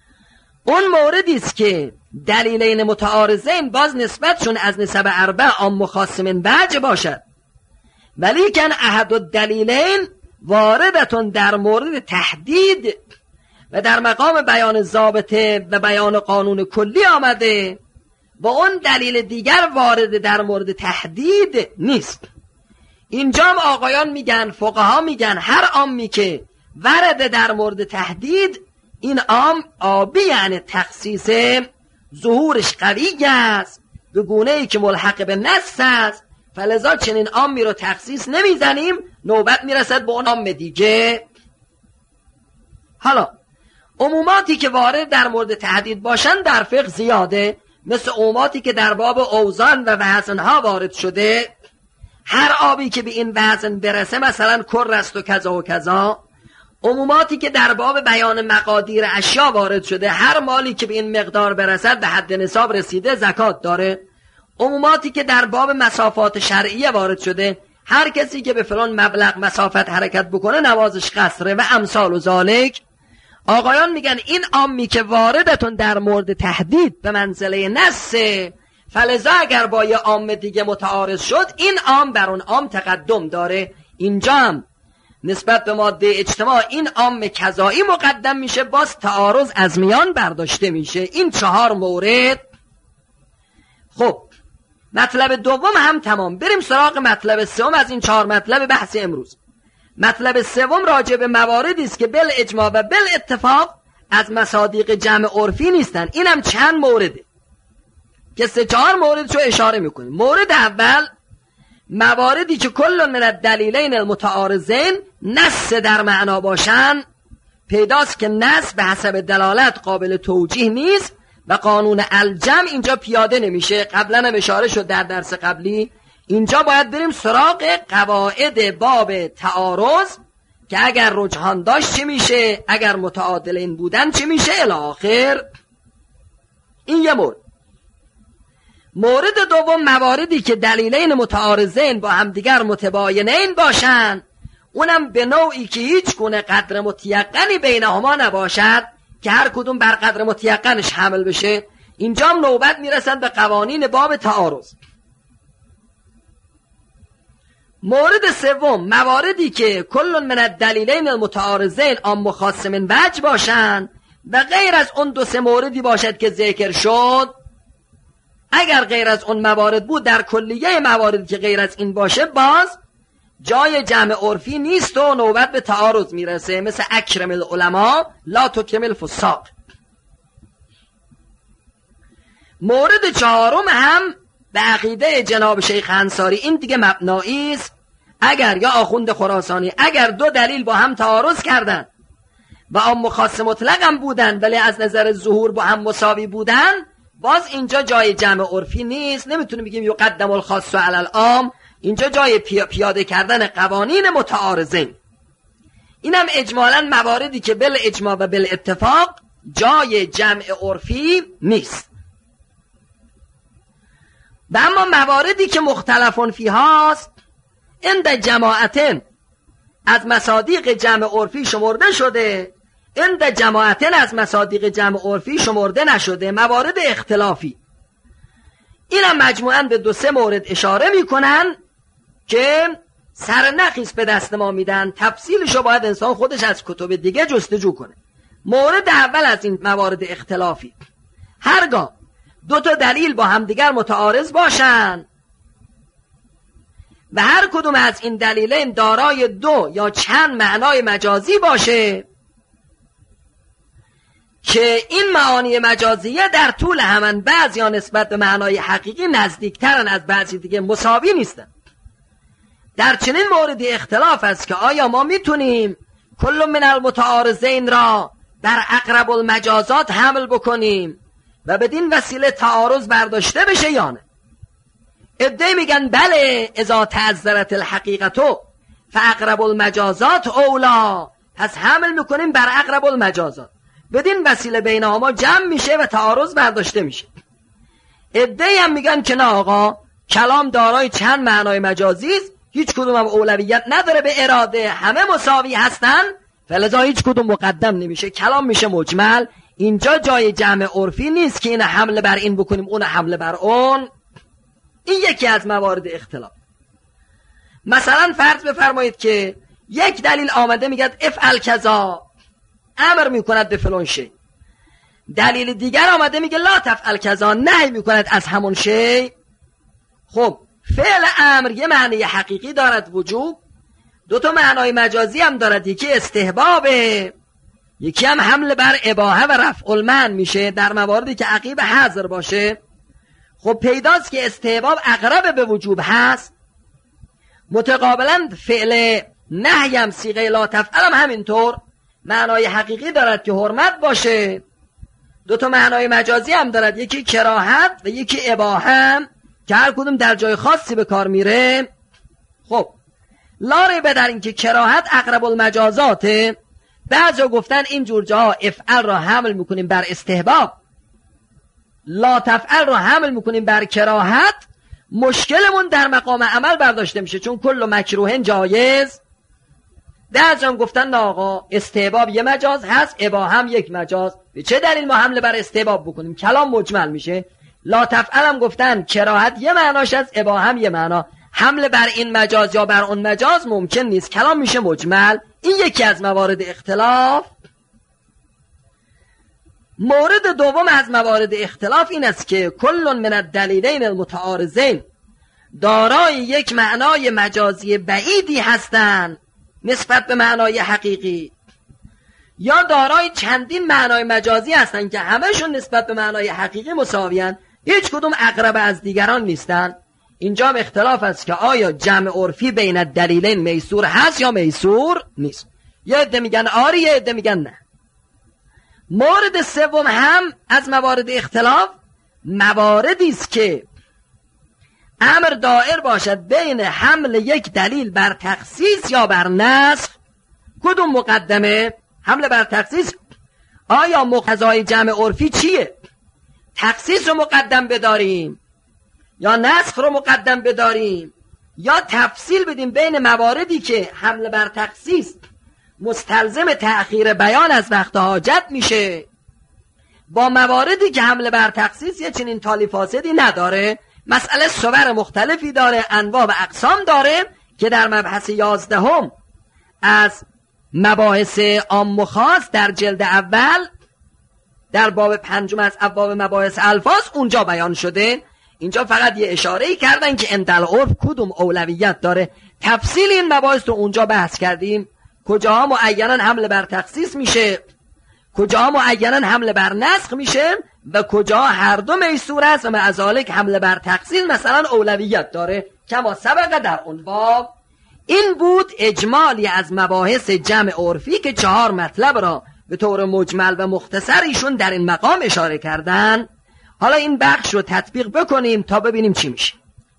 اون موردی است که دلیلین متعارضین باز نسبتشون از نسب اربع عام خاص بعج باشد، ولی کن احد الدلیلین واردتون در مورد تحدید و در مقام بیان ضابطه و بیان قانون کلی آمده و اون دلیل دیگر وارد در مورد تحدید نیست. اینجا هم آقایان میگن، فقها میگن، هر عامی که ورد در مورد تحدید، این عام آبی یعنی تخصیص ظهورش قوی است، به گونه ای که ملحق به نص است، فلذا چنین عامی رو تخصیص نمیزنیم، نوبت میرسد به اون عام دیگه. حالا عموماتی که وارد در مورد تحدید باشن در فقه زیاده، مثل عموماتی که در باب اوزان و وزنها وارد شده. هر آبی که به این وزن برسه مثلا کر است و کذا و کذا. عموماتی که در باب بیان مقادیر اشیا وارد شده، هر مالی که به این مقدار برسد به حد نصاب رسیده زکات داره. عموماتی که در باب مسافات شرعیه وارد شده، هر کسی که به فلان مبلغ مسافت حرکت بکنه نمازش قصره و امثال و ذالک. آقایان میگن این عامی که واردتون در مورد تحدید به منزله نسه، فلذا اگر با یه عام دیگه متعارض شد، این عام بر اون عام تقدم داره. اینجا هم نسبت به ماده اجتماع این عام کذایی مقدم میشه، باز تعارض از میان برداشته میشه. این چهار مورد. خب مطلب دوم هم تمام. بریم سراغ مطلب سوم از این چهار مطلب بحث امروز. مطلب سوم راجع به مواردی است که بل اجماع و بل اتفاق از مصادیق جمع عرفی نیستن. اینم چند مورده که سه چهار موردشو اشاره میکنیم. مورد اول مواردی که کل من الدلیلین المتعارضین نص در معنا باشن، پیداست که نص به حسب دلالت قابل توجیه نیست و قانون الجمع اینجا پیاده نمیشه. قبلا هم اشاره شد در درس قبلی. اینجا باید بریم سراغ قواعد باب تعارض که اگر رجحان داشت چی میشه، اگر متعادلین بودن چی میشه الی آخر. این یه مورد. مورد دوم مواردی که دلیلین متعارضین با همدیگر متباینین باشن، اونم به نوعی که هیچ گونه قدر متیقنی بینهما نباشد که هر کدوم بر قدر متیقنش حمل بشه. اینجا هم نوبت میرسن به قوانین باب تعارض. مورد سوم مواردی که کل من الدلیلین المتعارضین عام خاص من وجه باشن و غیر از اون دو سه موردی باشد که ذکر شد. اگر غیر از اون موارد بود، در کلیه مواردی که غیر از این باشه باز جای جمع عرفی نیست و نوبت به تعارض میرسه، مثل اکرم العلماء لا تکرم الفساق. مورد چهارم هم به عقیده جناب شیخ انصاری، این دیگه مبنایی است. اگر یا آخوند خراسانی اگر دو دلیل با هم تعارض کردن و عام خاص مطلق هم بودن ولی از نظر ظهور با هم مساوی بودن، باز اینجا جای جمع عرفی نیست. نمیتونیم بگیم یقدم الخاص علی العام. اینجا جای پیاده کردن قوانین متعارضین. اینم اجمالاً مواردی که بل اجماع و بل اتفاق جای جمع عرفی نیست. و اما مواردی که مختلفون فیهاست، عند جماعتن از مصادیق جمع عرفی شمرده شده، عند جماعتن از مصادیق جمع عرفی شمرده نشده، موارد اختلافی. اینم مجموعاً به دو سه مورد اشاره میکنن که سرنخیست به دست ما میدن. تفصیلشو باید انسان خودش از کتب دیگه جستجو کنه. مورد اول از این موارد اختلافی، هرگاه دو تا دلیل با همدیگر متعارض باشن و هر کدوم از این دلیلین دارای دو یا چند معنای مجازی باشه که این معانی مجازیه در طول همان بعض یا نسبت به معنای حقیقی نزدیکترن از بعضی دیگه، مساوی نیستن. در چنین موردی اختلاف است که آیا ما میتونیم کل من المتعارضین را در اقرب المجازات حمل بکنیم و بدین وسیله تعارض برداشته بشه یا نه؟ عده‌ای میگن بله، اذا تعذرت الحقیقتو فاقرب المجازات اولا، پس حمل میکنیم بر اقرب المجازات، بدین وسیله بینهما جمع میشه و تعارض برداشته میشه. عده‌ای هم میگن که نه آقا، کلام دارای چند معنای مجازی است، هیچ کدوم هم اولویت نداره به اراده، همه مساوی هستن، فلذا هیچ کدوم مقدم نمیشه، کلام میشه مجمل. اینجا جای جمع عرفی نیست که این حمله بر این بکنیم اون حمله بر اون. این یکی از موارد اختلاف. مثلا فرض بفرمایید که یک دلیل آمده میگه افعل کذا، امر میکند به فلان شی. دلیل دیگر آمده میگه لا تفعل کذا، نهی میکند از همون شی. خب فعل امر یه معنی حقیقی دارد وجوب، دو تا معنای مجازی هم دارد، یکی استحبابه، یکی هم حمل بر اباحه و رفع المنع میشه در مواردی که عقیب حاضر باشه. خب پیداست که استحباب اقرب به وجوب هست، متقابلا فعل نهی هم صیغه لا تفعل هم همینطور معنای حقیقی دارد که حرمت باشه، دو تا معنای مجازی هم دارد، یکی کراهت و یکی اباحه که هر کدوم در جای خاصی به کار میره. خب لا ریب در این که کراهت اقرب المجازاته. بعضا گفتن این جور جاها افعل را حمل میکنیم بر استحباب، لا تفعل را حمل میکنیم بر کراهت، مشکلمون در مقام عمل برداشته میشه چون کل مکروهن جایز. بعضا هم گفتن نه آقا، استحباب یه مجاز هست، اباحه هم یک مجاز، به چه دلیل ما حمله بر استحباب بکنیم؟ کلام مجمل میشه. لا تفعل هم گفتن کراهت یه معناش هست، اباحه هم یه معنا، حمله بر این مجاز یا بر اون مجاز ممکن نیست، کلام میشه مجمل. این یکی از موارد اختلاف. مورد دوم از موارد اختلاف این است که کل من الدلیلین المتعارضین دارای یک معنای مجازی بعیدی هستند نسبت به معنای حقیقی، یا دارای چندین معنای مجازی هستن که همهشون نسبت به معنای حقیقی مساویان، هیچ کدوم اقرب از دیگران نیستن. اینجا اختلاف است که آیا جمع عرفی بین دلیلین میسور هست یا میسور نیست. یه عده میگن آری، یه عده میگن نه. مورد سوم هم از موارد اختلاف مواردی است که امر دائر باشد بین حمل یک دلیل بر تخصیص یا بر نسخ. کدوم مقدمه؟ حمل بر تخصیص. آیا مقتضای جمع عرفی چیه؟ تخصیص رو مقدم بداریم یا نسخ رو مقدم بداریم، یا تفصیل بدیم بین مواردی که حمل بر تخصیص مستلزم تأخیر بیان از وقت حاجت میشه با مواردی که حمل بر تخصیص یه چنین تالی فاسدی نداره. مسئله صور مختلفی داره، انواع و اقسام داره که در مبحث یازدهم از مباحث عام و خاص در جلد اول در باب پنجم از ابواب مباحث الفاظ اونجا بیان شده. اینجا فقط یه اشاره‌ای کردن که اندل عرف کدوم اولویت داره. تفصیل این مباحث رو اونجا بحث کردیم، کجاها معینا حمل بر تخصیص میشه، کجاها معینا حمل بر نسخ میشه و کجاها هر دو میسور است و مع ذالک حمل بر تخصیص مثلا اولویت داره کما سبق در اون باب. این بود اجمالی از مباحث جمع عرفی که چهار مطلب را به طور مجمل و مختصر ایشون در این مقام اشاره کردن. حالا این بخش رو تطبیق بکنیم تا ببینیم چی میشه.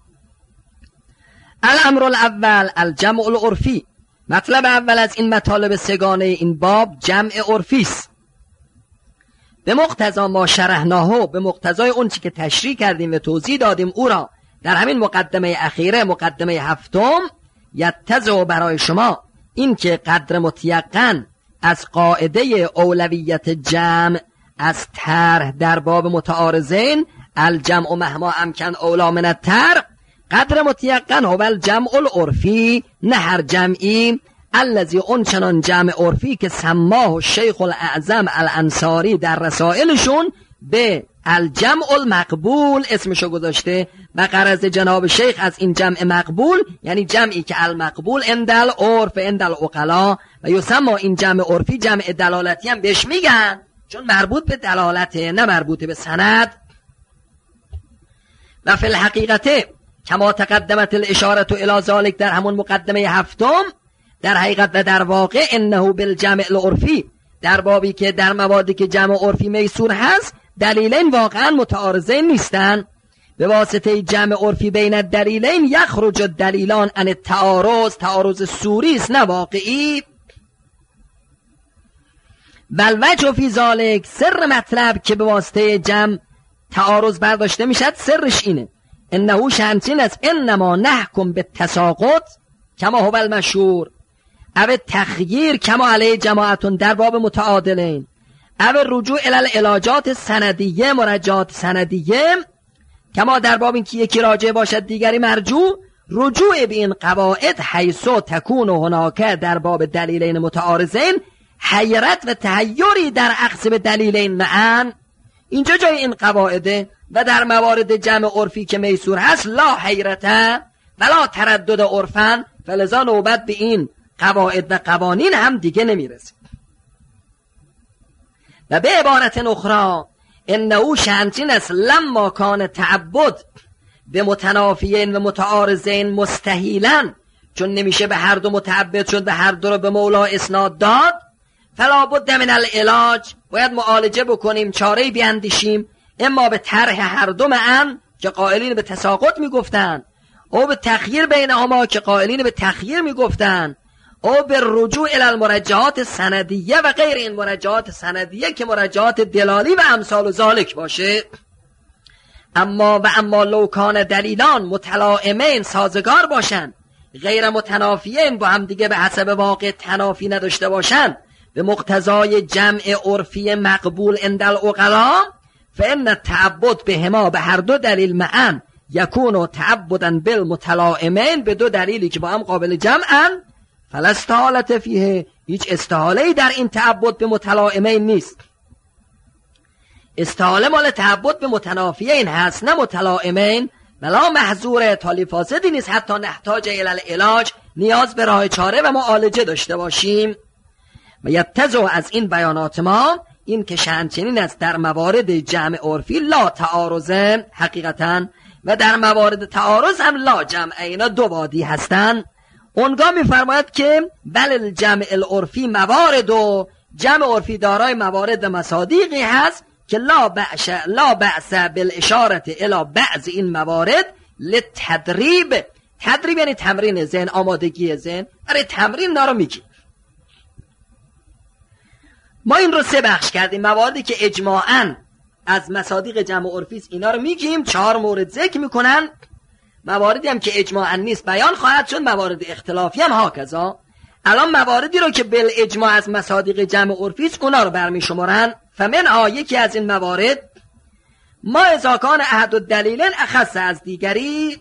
الامر الاول الجمع العرفی. مطلب اول از این مطالب سگانه این باب جمع عرفی است. به مقتضی ما شرحناه، به مقتضای اون چی که تشریح کردیم و توضیح دادیم او را در همین مقدمه اخیره، مقدمه هفتم، یتضح برای شما این که قدر متیقن از قاعده اولویت جمع از طرح در باب متعارضین، الجمع مهما امکن اولا من الطرح، قدر متیقن هو الجمع العرفی، نه هر جمعی، الذی اون چنان جمع عرفی که سماه شیخ الاعظم الانصاری در رسائلشون به الجمع المقبول اسمشو گذاشته. و غرض جناب شیخ از این جمع مقبول یعنی جمعی که المقبول اندل عرف اندل عقلا، و یسمى این جمع عرفی جمع دلالتی هم بهش میگن چون مربوط به دلالته نه مربوط به سند. و فی الحقیقت کما تقدمت الاشاره الی ذلک، در همون مقدمه هفتم در حقیقت و در واقع انه بالجمع العرفی، در بابی که در موادی که جمع عرفی میسور هست دلیلین واقعا متعارضین نیستن. به واسطه جمع عرفی بین الدلیلین یخرج الدلیلان عن التعارض، تعارض سوری است نه واقعی. بل وجه فی ذالک، سر مطلب که به واسطه جمع تعارض برداشته میشد سرش اینه انه شانچین است انما نحکم به تساقط کما هو المشهور او تخییر کما علیه جماعتون در باب متعادلین او رجوع الی العلاجات سندیه، مرجعات سندیه کما در باب این که یکی راجع باشد دیگری مرجوع، رجوع به این قواعد حیث تکون و هناکه در باب دلیلین متعارضین حیرت و تحیری در اخذ به دلیلین معن. اینجا جای این قواعده و در موارد جمع عرفی که میسور هست لا حیرته ولا تردد عرفن، فلذا نوبت به این قواعد و قوانین هم دیگه نمیرسه. و به عبارت اخرى انه شانچین است لما کان تعبد به متنافیین و متعارضین مستحیلن، چون نمیشه به هر دو متعبد شد به هر دو رو به مولا اسناد داد، فلا بد من العلاج، باید معالجه بکنیم، چاره‌ای بیاندیشیم، اما به طرح هر دو معن که قائلین به تساقط میگفتن، او به تخییر بینهما که قائلین به تخییر میگفتن، او به رجوع الی المرجعات سندیه و غیر این مرجعات سندیه که مرجعات دلالی و امثال و ذالک باشه. اما و اما لو کان دلیلان متلائمین، سازگار باشن، غیر متنافیین، با هم دیگه به حسب واقع تنافی نداشته باشن، به مقتضای جمع عرفی مقبول عند العقلا، فان التعبد بهما، به هر دو دلیل معن، یکون تعبدن بالمتلائمین، به دو دلیلی که با هم قابل جمعن، فلا استحالت فیه، هیچ استحاله‌ای در این تعبد به متلائمین نیست. استحاله مال تعبد به متنافیین هست نه متلائمین. ولا محظور تالی فاسدی نیست حتی نحتاج الى العلاج، نیاز به راه چاره و معالجه داشته باشیم. و یتزو از این بیانات ما این که شأن چنین است در موارد جمع عرفی لا تعارض حقیقتا و در موارد تعارض هم لا جمع، اینا دو وادی هستند. اونگاه میفرماید که بل الجمع العرفی موارد و جمع عرفی دارای موارد مصادیقی هست که لا بأس لا بأس بالاشاره الی بعض این موارد للتدریب. تدریب یعنی تمرین ذهن، آمادگی ذهن برای تمرین نارو میگی. ما این رو سه بخش کردیم، مواردی که اجماعاً از مصادیق جمع عرفی است اینا رو میگیم، چهار مورد ذکر میکنن. مواردی هم که اجماعاً نیست بیان خواهد شد، موارد اختلافی هم هاکذا. الان مواردی رو که بل اجماع از مصادیق جمع عرفی است اونا رو برمی شمارن. فمن یکی از این موارد ما اذا کان احد الدلیلین اخص از دیگری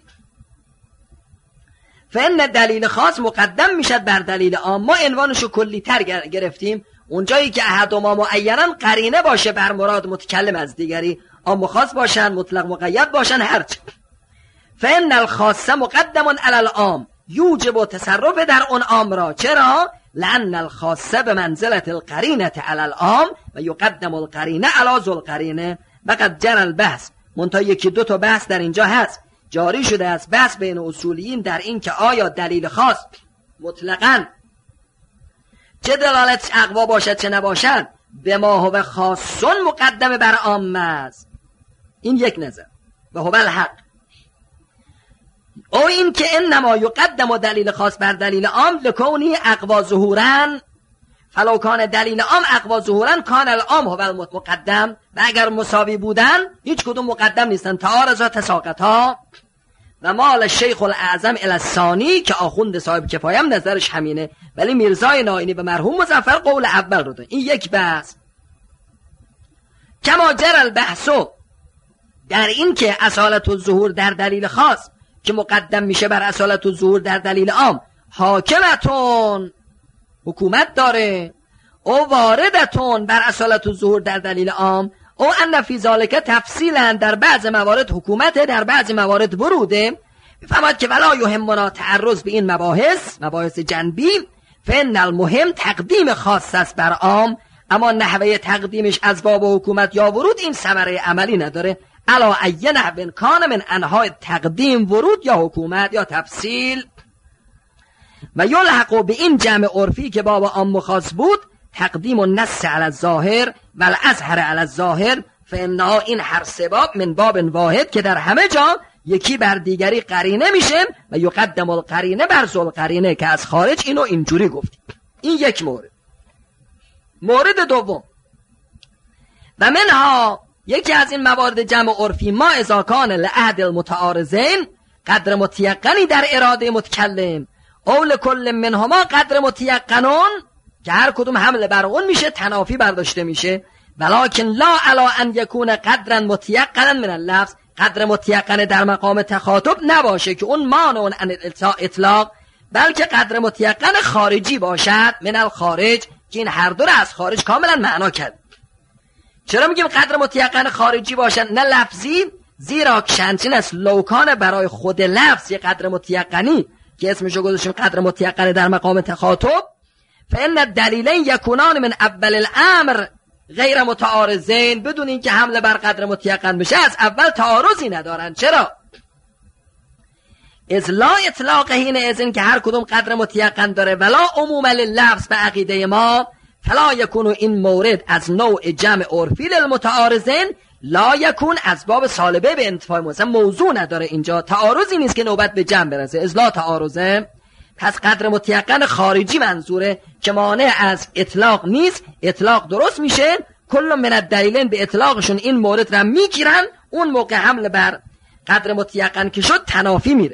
فان دلیل خاص مقدم میشد بر دلیل عام. ما عنوانشو کلی تر گرفتیم، اونجایی که احدهما معینا قرینه باشه بر مراد متکلم از دیگری، عام و خاص باشن، مطلق مقید باشن، هرچی. فان الخاص مقدم علی العام یوجب تصرف در اون عام را. چرا؟ لان الخاص به منزلت القرینه علی العام و یقدم القرینه علی ذو القرینه. فقط جر البحث، منتها یکی دو تا بحث در اینجا هست جاری شده است، بحث بین اصولیین در این که آیا دلیل خاص مطلقاً چه دلالت اقوا باشد چه نباشد به ما هو خاصون مقدم بر عام است. این یک نظر و هو الحق. او این که انما یقدم دلیل خاص بر دلیل عام لکونی اقوا ظهورا فلو کان دلیل عام اقوا ظهورا کان العام هو المقدم. و اگر مساوی بودن هیچ کدوم مقدم نیستن، تعارض و تساقط ها. و مال شیخ الاعظم الثانی که آخوند صاحب کفایه هم نظرش همینه، ولی میرزای ناینی به مرحوم مظفر قول اول رو داد. این یک بحث. کما جر البحثو در این که اصالت الظهور در دلیل خاص که مقدم میشه بر اصالت الظهور در دلیل عام حاکمتون حکومت داره، او واردتون بر اصالت الظهور در دلیل عام، او ان فی ذالک تفصیلا در بعض موارد حکومت، در بعض موارد وروده. میفهمد که ولا یهمنا تعرض به این مباحث مباحث جنبی، فان المهم تقدیم خاص است بر عام، اما نحوه تقدیمش از باب حکومت یا ورود این ثمره عملی نداره. الا ای نحو کان من انواع تقدیم ورود یا حکومت یا تفصیل. و یلحق به این جمع عرفی که باب عام خاص بود تقدیم النص علی الظاهر و الازهر علی الظاهر، فانها این هر سه باب من باب واحد که در همه جا یکی بر دیگری قرینه میشه و یقدم القرینه بر ذو القرینه که از خارج اینو اینجوری گفتیم. این یک مورد. مورد دوم و منها یکی از این موارد جمع عرفی ما اذا کان لعهد المتعارضین قدر متیقنی در اراده متکلم او لکل منهما قدر متیقنون که هر کدوم حمله بر اون میشه تنافی برداشته میشه، ولکن لا علی ان یکون قدرا متیقنا من اللفظ، قدر متیقن در مقام تخاطب نباشه که اون مانع عن اطلاق، بلکه قدر متیقن خارجی باشد من الخارج که این هر دو را از خارج کاملا معنا کرد. چرا میگیم قدر متیقن خارجی باشن نه لفظی؟ زیرا شنچین است لوکان برای خود لفظ یه قدر متیقنی که اسمشو گذاشتیم قدر متیقن در مقام تخاطب، فان الدلیلین یکونان من اول الامر غیر متعارضین، بدون اینکه حمله بر قدر متیقن بشه از اول تعارضی ندارن. چرا؟ از لا اطلاق حین ازن که هر کدوم قدر متیقن داره ولا عموم للفظ به عقیده ما، فلا یکون این مورد از نوع جمع عرفی للمتعارضین لا یکون از باب سالبه به انتفاع مثلا موضوع نداره، اینجا تعارضی نیست که نوبت به جمع برسه، از لا تعارضه. پس قدر متیقن خارجی منظوره که مانع از اطلاق نیست، اطلاق درست میشه، کل من الدلیلین به اطلاقشون این مورد را میگیرن، اون موقع حمله بر قدر متیقن که شد تنافی میره.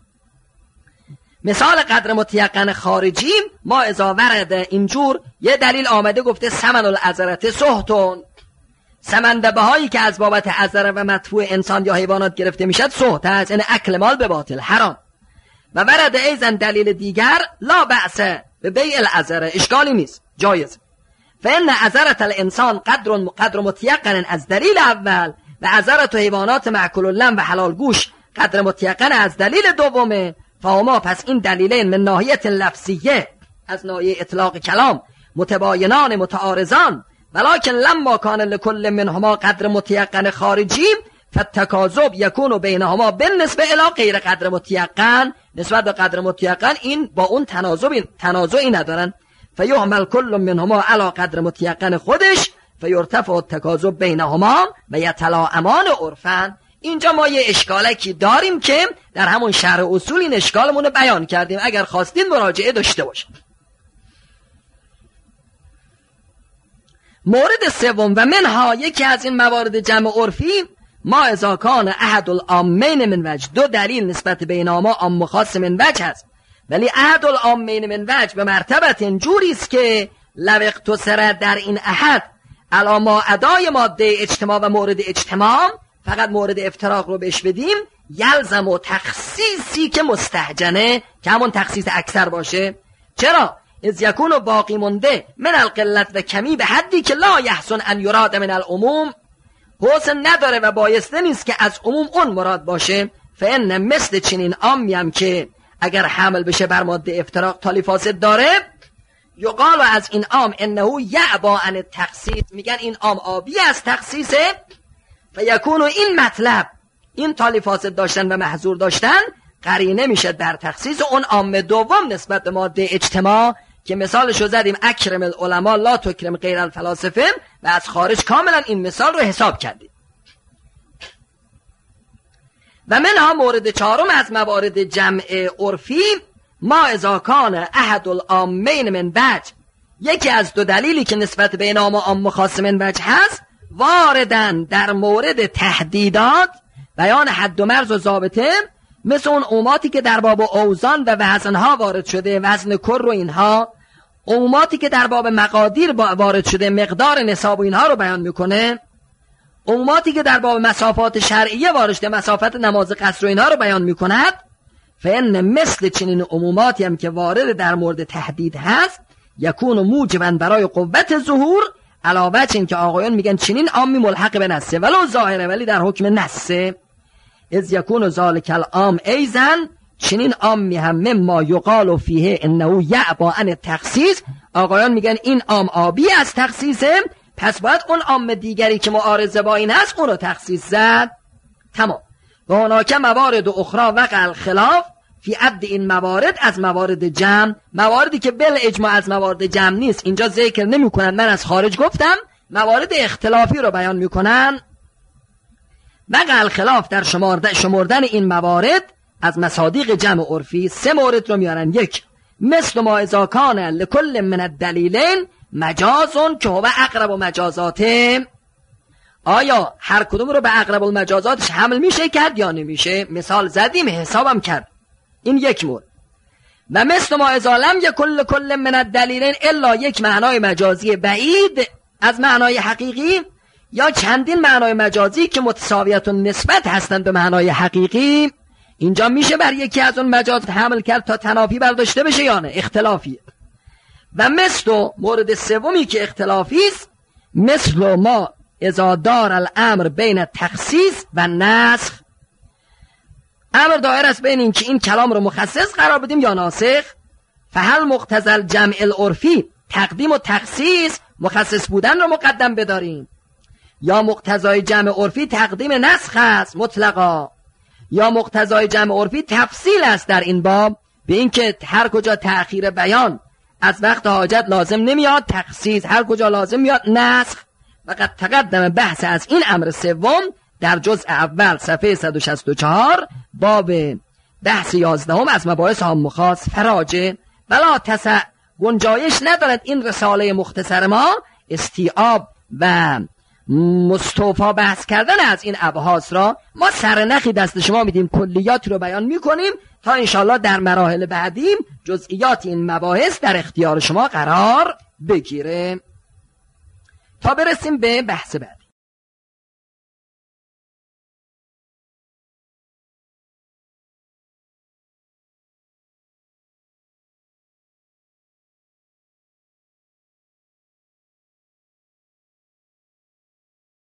مثال قدر متیقن خارجی ما اذا ورد اینجور یه دلیل آمده گفته سمن العذرت سهتون، سمنده هایی که از بابت عذره و مدفوع انسان یا حیوانات گرفته میشد سهت است، یعنی اکل مال به باطل حرام. و ورد ایزن دلیل دیگر لا بأس به بیع العذره، اشکالی نیست، جایز. فان عذرت الانسان قدر قدر متیقن از دلیل اول و عذرت حیوانات معکول اللحم و حلال گوش قدر متیقن از دلیل دومه. فهما پس این دلیلین من ناحیت لفظیه، از ناحیه اطلاق کلام، متباینان متعارضان، ولکن لما کان لکل منهما قدر متیقن خارجی فالتکاذب یکون بینهما بالنسبه الی غیر قدر متیقن. نسبت به قدر متیقن این با اون تنازعی تنازعی ندارن. فیحمل کل منهما علی قدر متیقن خودش فیرتفع التکاذب بینهما و یتلاعمان عرفا. اینجا ما یه اشکالکی داریم که در همون شرح اصول این اشکالمون رو بیان کردیم، اگر خواستین مراجعه داشته باشید. مورد سوم و منها، یکی از این موارد جمع عرفی، ما اذا کان احد العامین من وجه، دو دلیل نسبت بینهما عام و خاص من وجه هست، ولی احد العامین من وجه به مرتبت اینجوری است که لو اقتصر در این احد علی ما ادای ماده اجتماع و مورد اجتماع، فقط مورد افتراق رو بهش بدیم، یلزم و تخصیصی که مستهجنه، که همون تخصیص اکثر باشه. چرا؟ از یکون باقی مونده من القلت و کمی به حدی که لا یحسن ان یراد من العموم، حسن نداره و بایسته نیست که از عموم اون مراد باشه. فان مثل چنین عامی هم که اگر حمل بشه بر ماده افتراق تالی فاسد داره، یقال از این عام انه یعبا عن التخصیص، میگن این عام آبی از تخصیصه. فیکون این مطلب، این تالی فاسد داشتن و محظور داشتن، قرینه میشه در تخصیص اون عام دوم نسبت به ماده اجتماع که مثالشو زدیم اکرم العلماء لا تکرم غیر الفلاسفه، و از خارج کاملا این مثال رو حساب کردیم. و منها مورد چهارم از موارد جمع عرفی، ما اذا کان احد العامین من وجه، یکی از دو دلیلی که نسبت به اینام عام خاص من وجه هست، واردن در مورد تهدیدات، بیان حد و مرز و ضابطه، مثل اون عموماتی که در باب اوزان و وزنها وارد شده، وزن کر و اینها، عموماتی که در باب مقادیر وارد شده، مقدار نصاب و اینها رو بیان میکنه، عموماتی که در باب مسافات شرعیه وارد شده، مسافت نماز قصر و اینها رو بیان میکند. فان مثل چنین عموماتی هم که وارد در مورد تهدید هست، یکون موجبا برای قوت ظهور، علاوه این که آقایان میگن چنین عامی ملحق به نسه ولو ظاهره، ولی در حکم نسه. از یکون ذالک العام ایزن، چنین عامی هم مما یقال فیه انه یعبا عن التخصیص، آقایان میگن این عام آبی از تخصیصه، پس باید اون عام دیگری که معارضه با این هست اون رو تخصیص زد. تمام. و هناک موارد و اخرى وقع الخلاف فی عد این موارد از موارد جمع، مواردی که بل اجماع از موارد جمع نیست، اینجا ذکر نمی کنن، من از خارج گفتم، موارد اختلافی رو بیان میکنن. وقع الخلاف در شمارده شمردن این موارد از مصادیق جمع عرفی، سه مورد رو میارن. یک، مثل ما اذا کان لکل من الدلیلین مجازون که هو اقرب و مجازاته، آیا هر کدوم رو به اقرب المجازاتش حمل میشه کرد یا نمیشه؟ مثال زدیم، حسابم کرد. این یک مورد. و مثل ما اذا لم یکن لکل من الدلیلین الا، یک معنای مجازی بعید از معنای حقیقی، یا چندین معنای مجازی که متساویت و نسبت هستند به معنای حقیقی، اینجا میشه بر یکی از اون مجاز حمل کرد تا تنافی برداشته بشه یا نه؟ اختلافیه. و مثل مورد سومی که اختلافی است، مثل ما اذا دار الامر بین تخصیص و نسخ، امر دایر است بین این که این کلام رو مخصص قرار بدیم یا ناسخ. فهل مقتضی الجمع العرفی تقدیم و تخصیص، مخصص بودن رو مقدم بداریم، یا مقتضای جمع عرفی تقدیم نسخ است مطلقا، یا مقتضای جمع عرفی تفصیل است در این باب، به این که هر کجا تأخیر بیان از وقت حاجت لازم نمیاد تخصیص، هر کجا لازم میاد نسخ. وقد تقدم بحث از این امر سوم در جزء اول صفحه صد و شصت و چهار باب بحث یازدهم از مباحث عام و خاص فراجه. ولا تسع، گنجایش ندارد این رساله مختصر ما استیعاب و مستوفا بحث کردن از این ابحاث را. ما سرنخی دست شما میدیم، کلیات رو بیان میکنیم تا انشالله در مراحل بعدی جزئیات این مباحث در اختیار شما قرار بگیره تا برسیم به بحث بعد.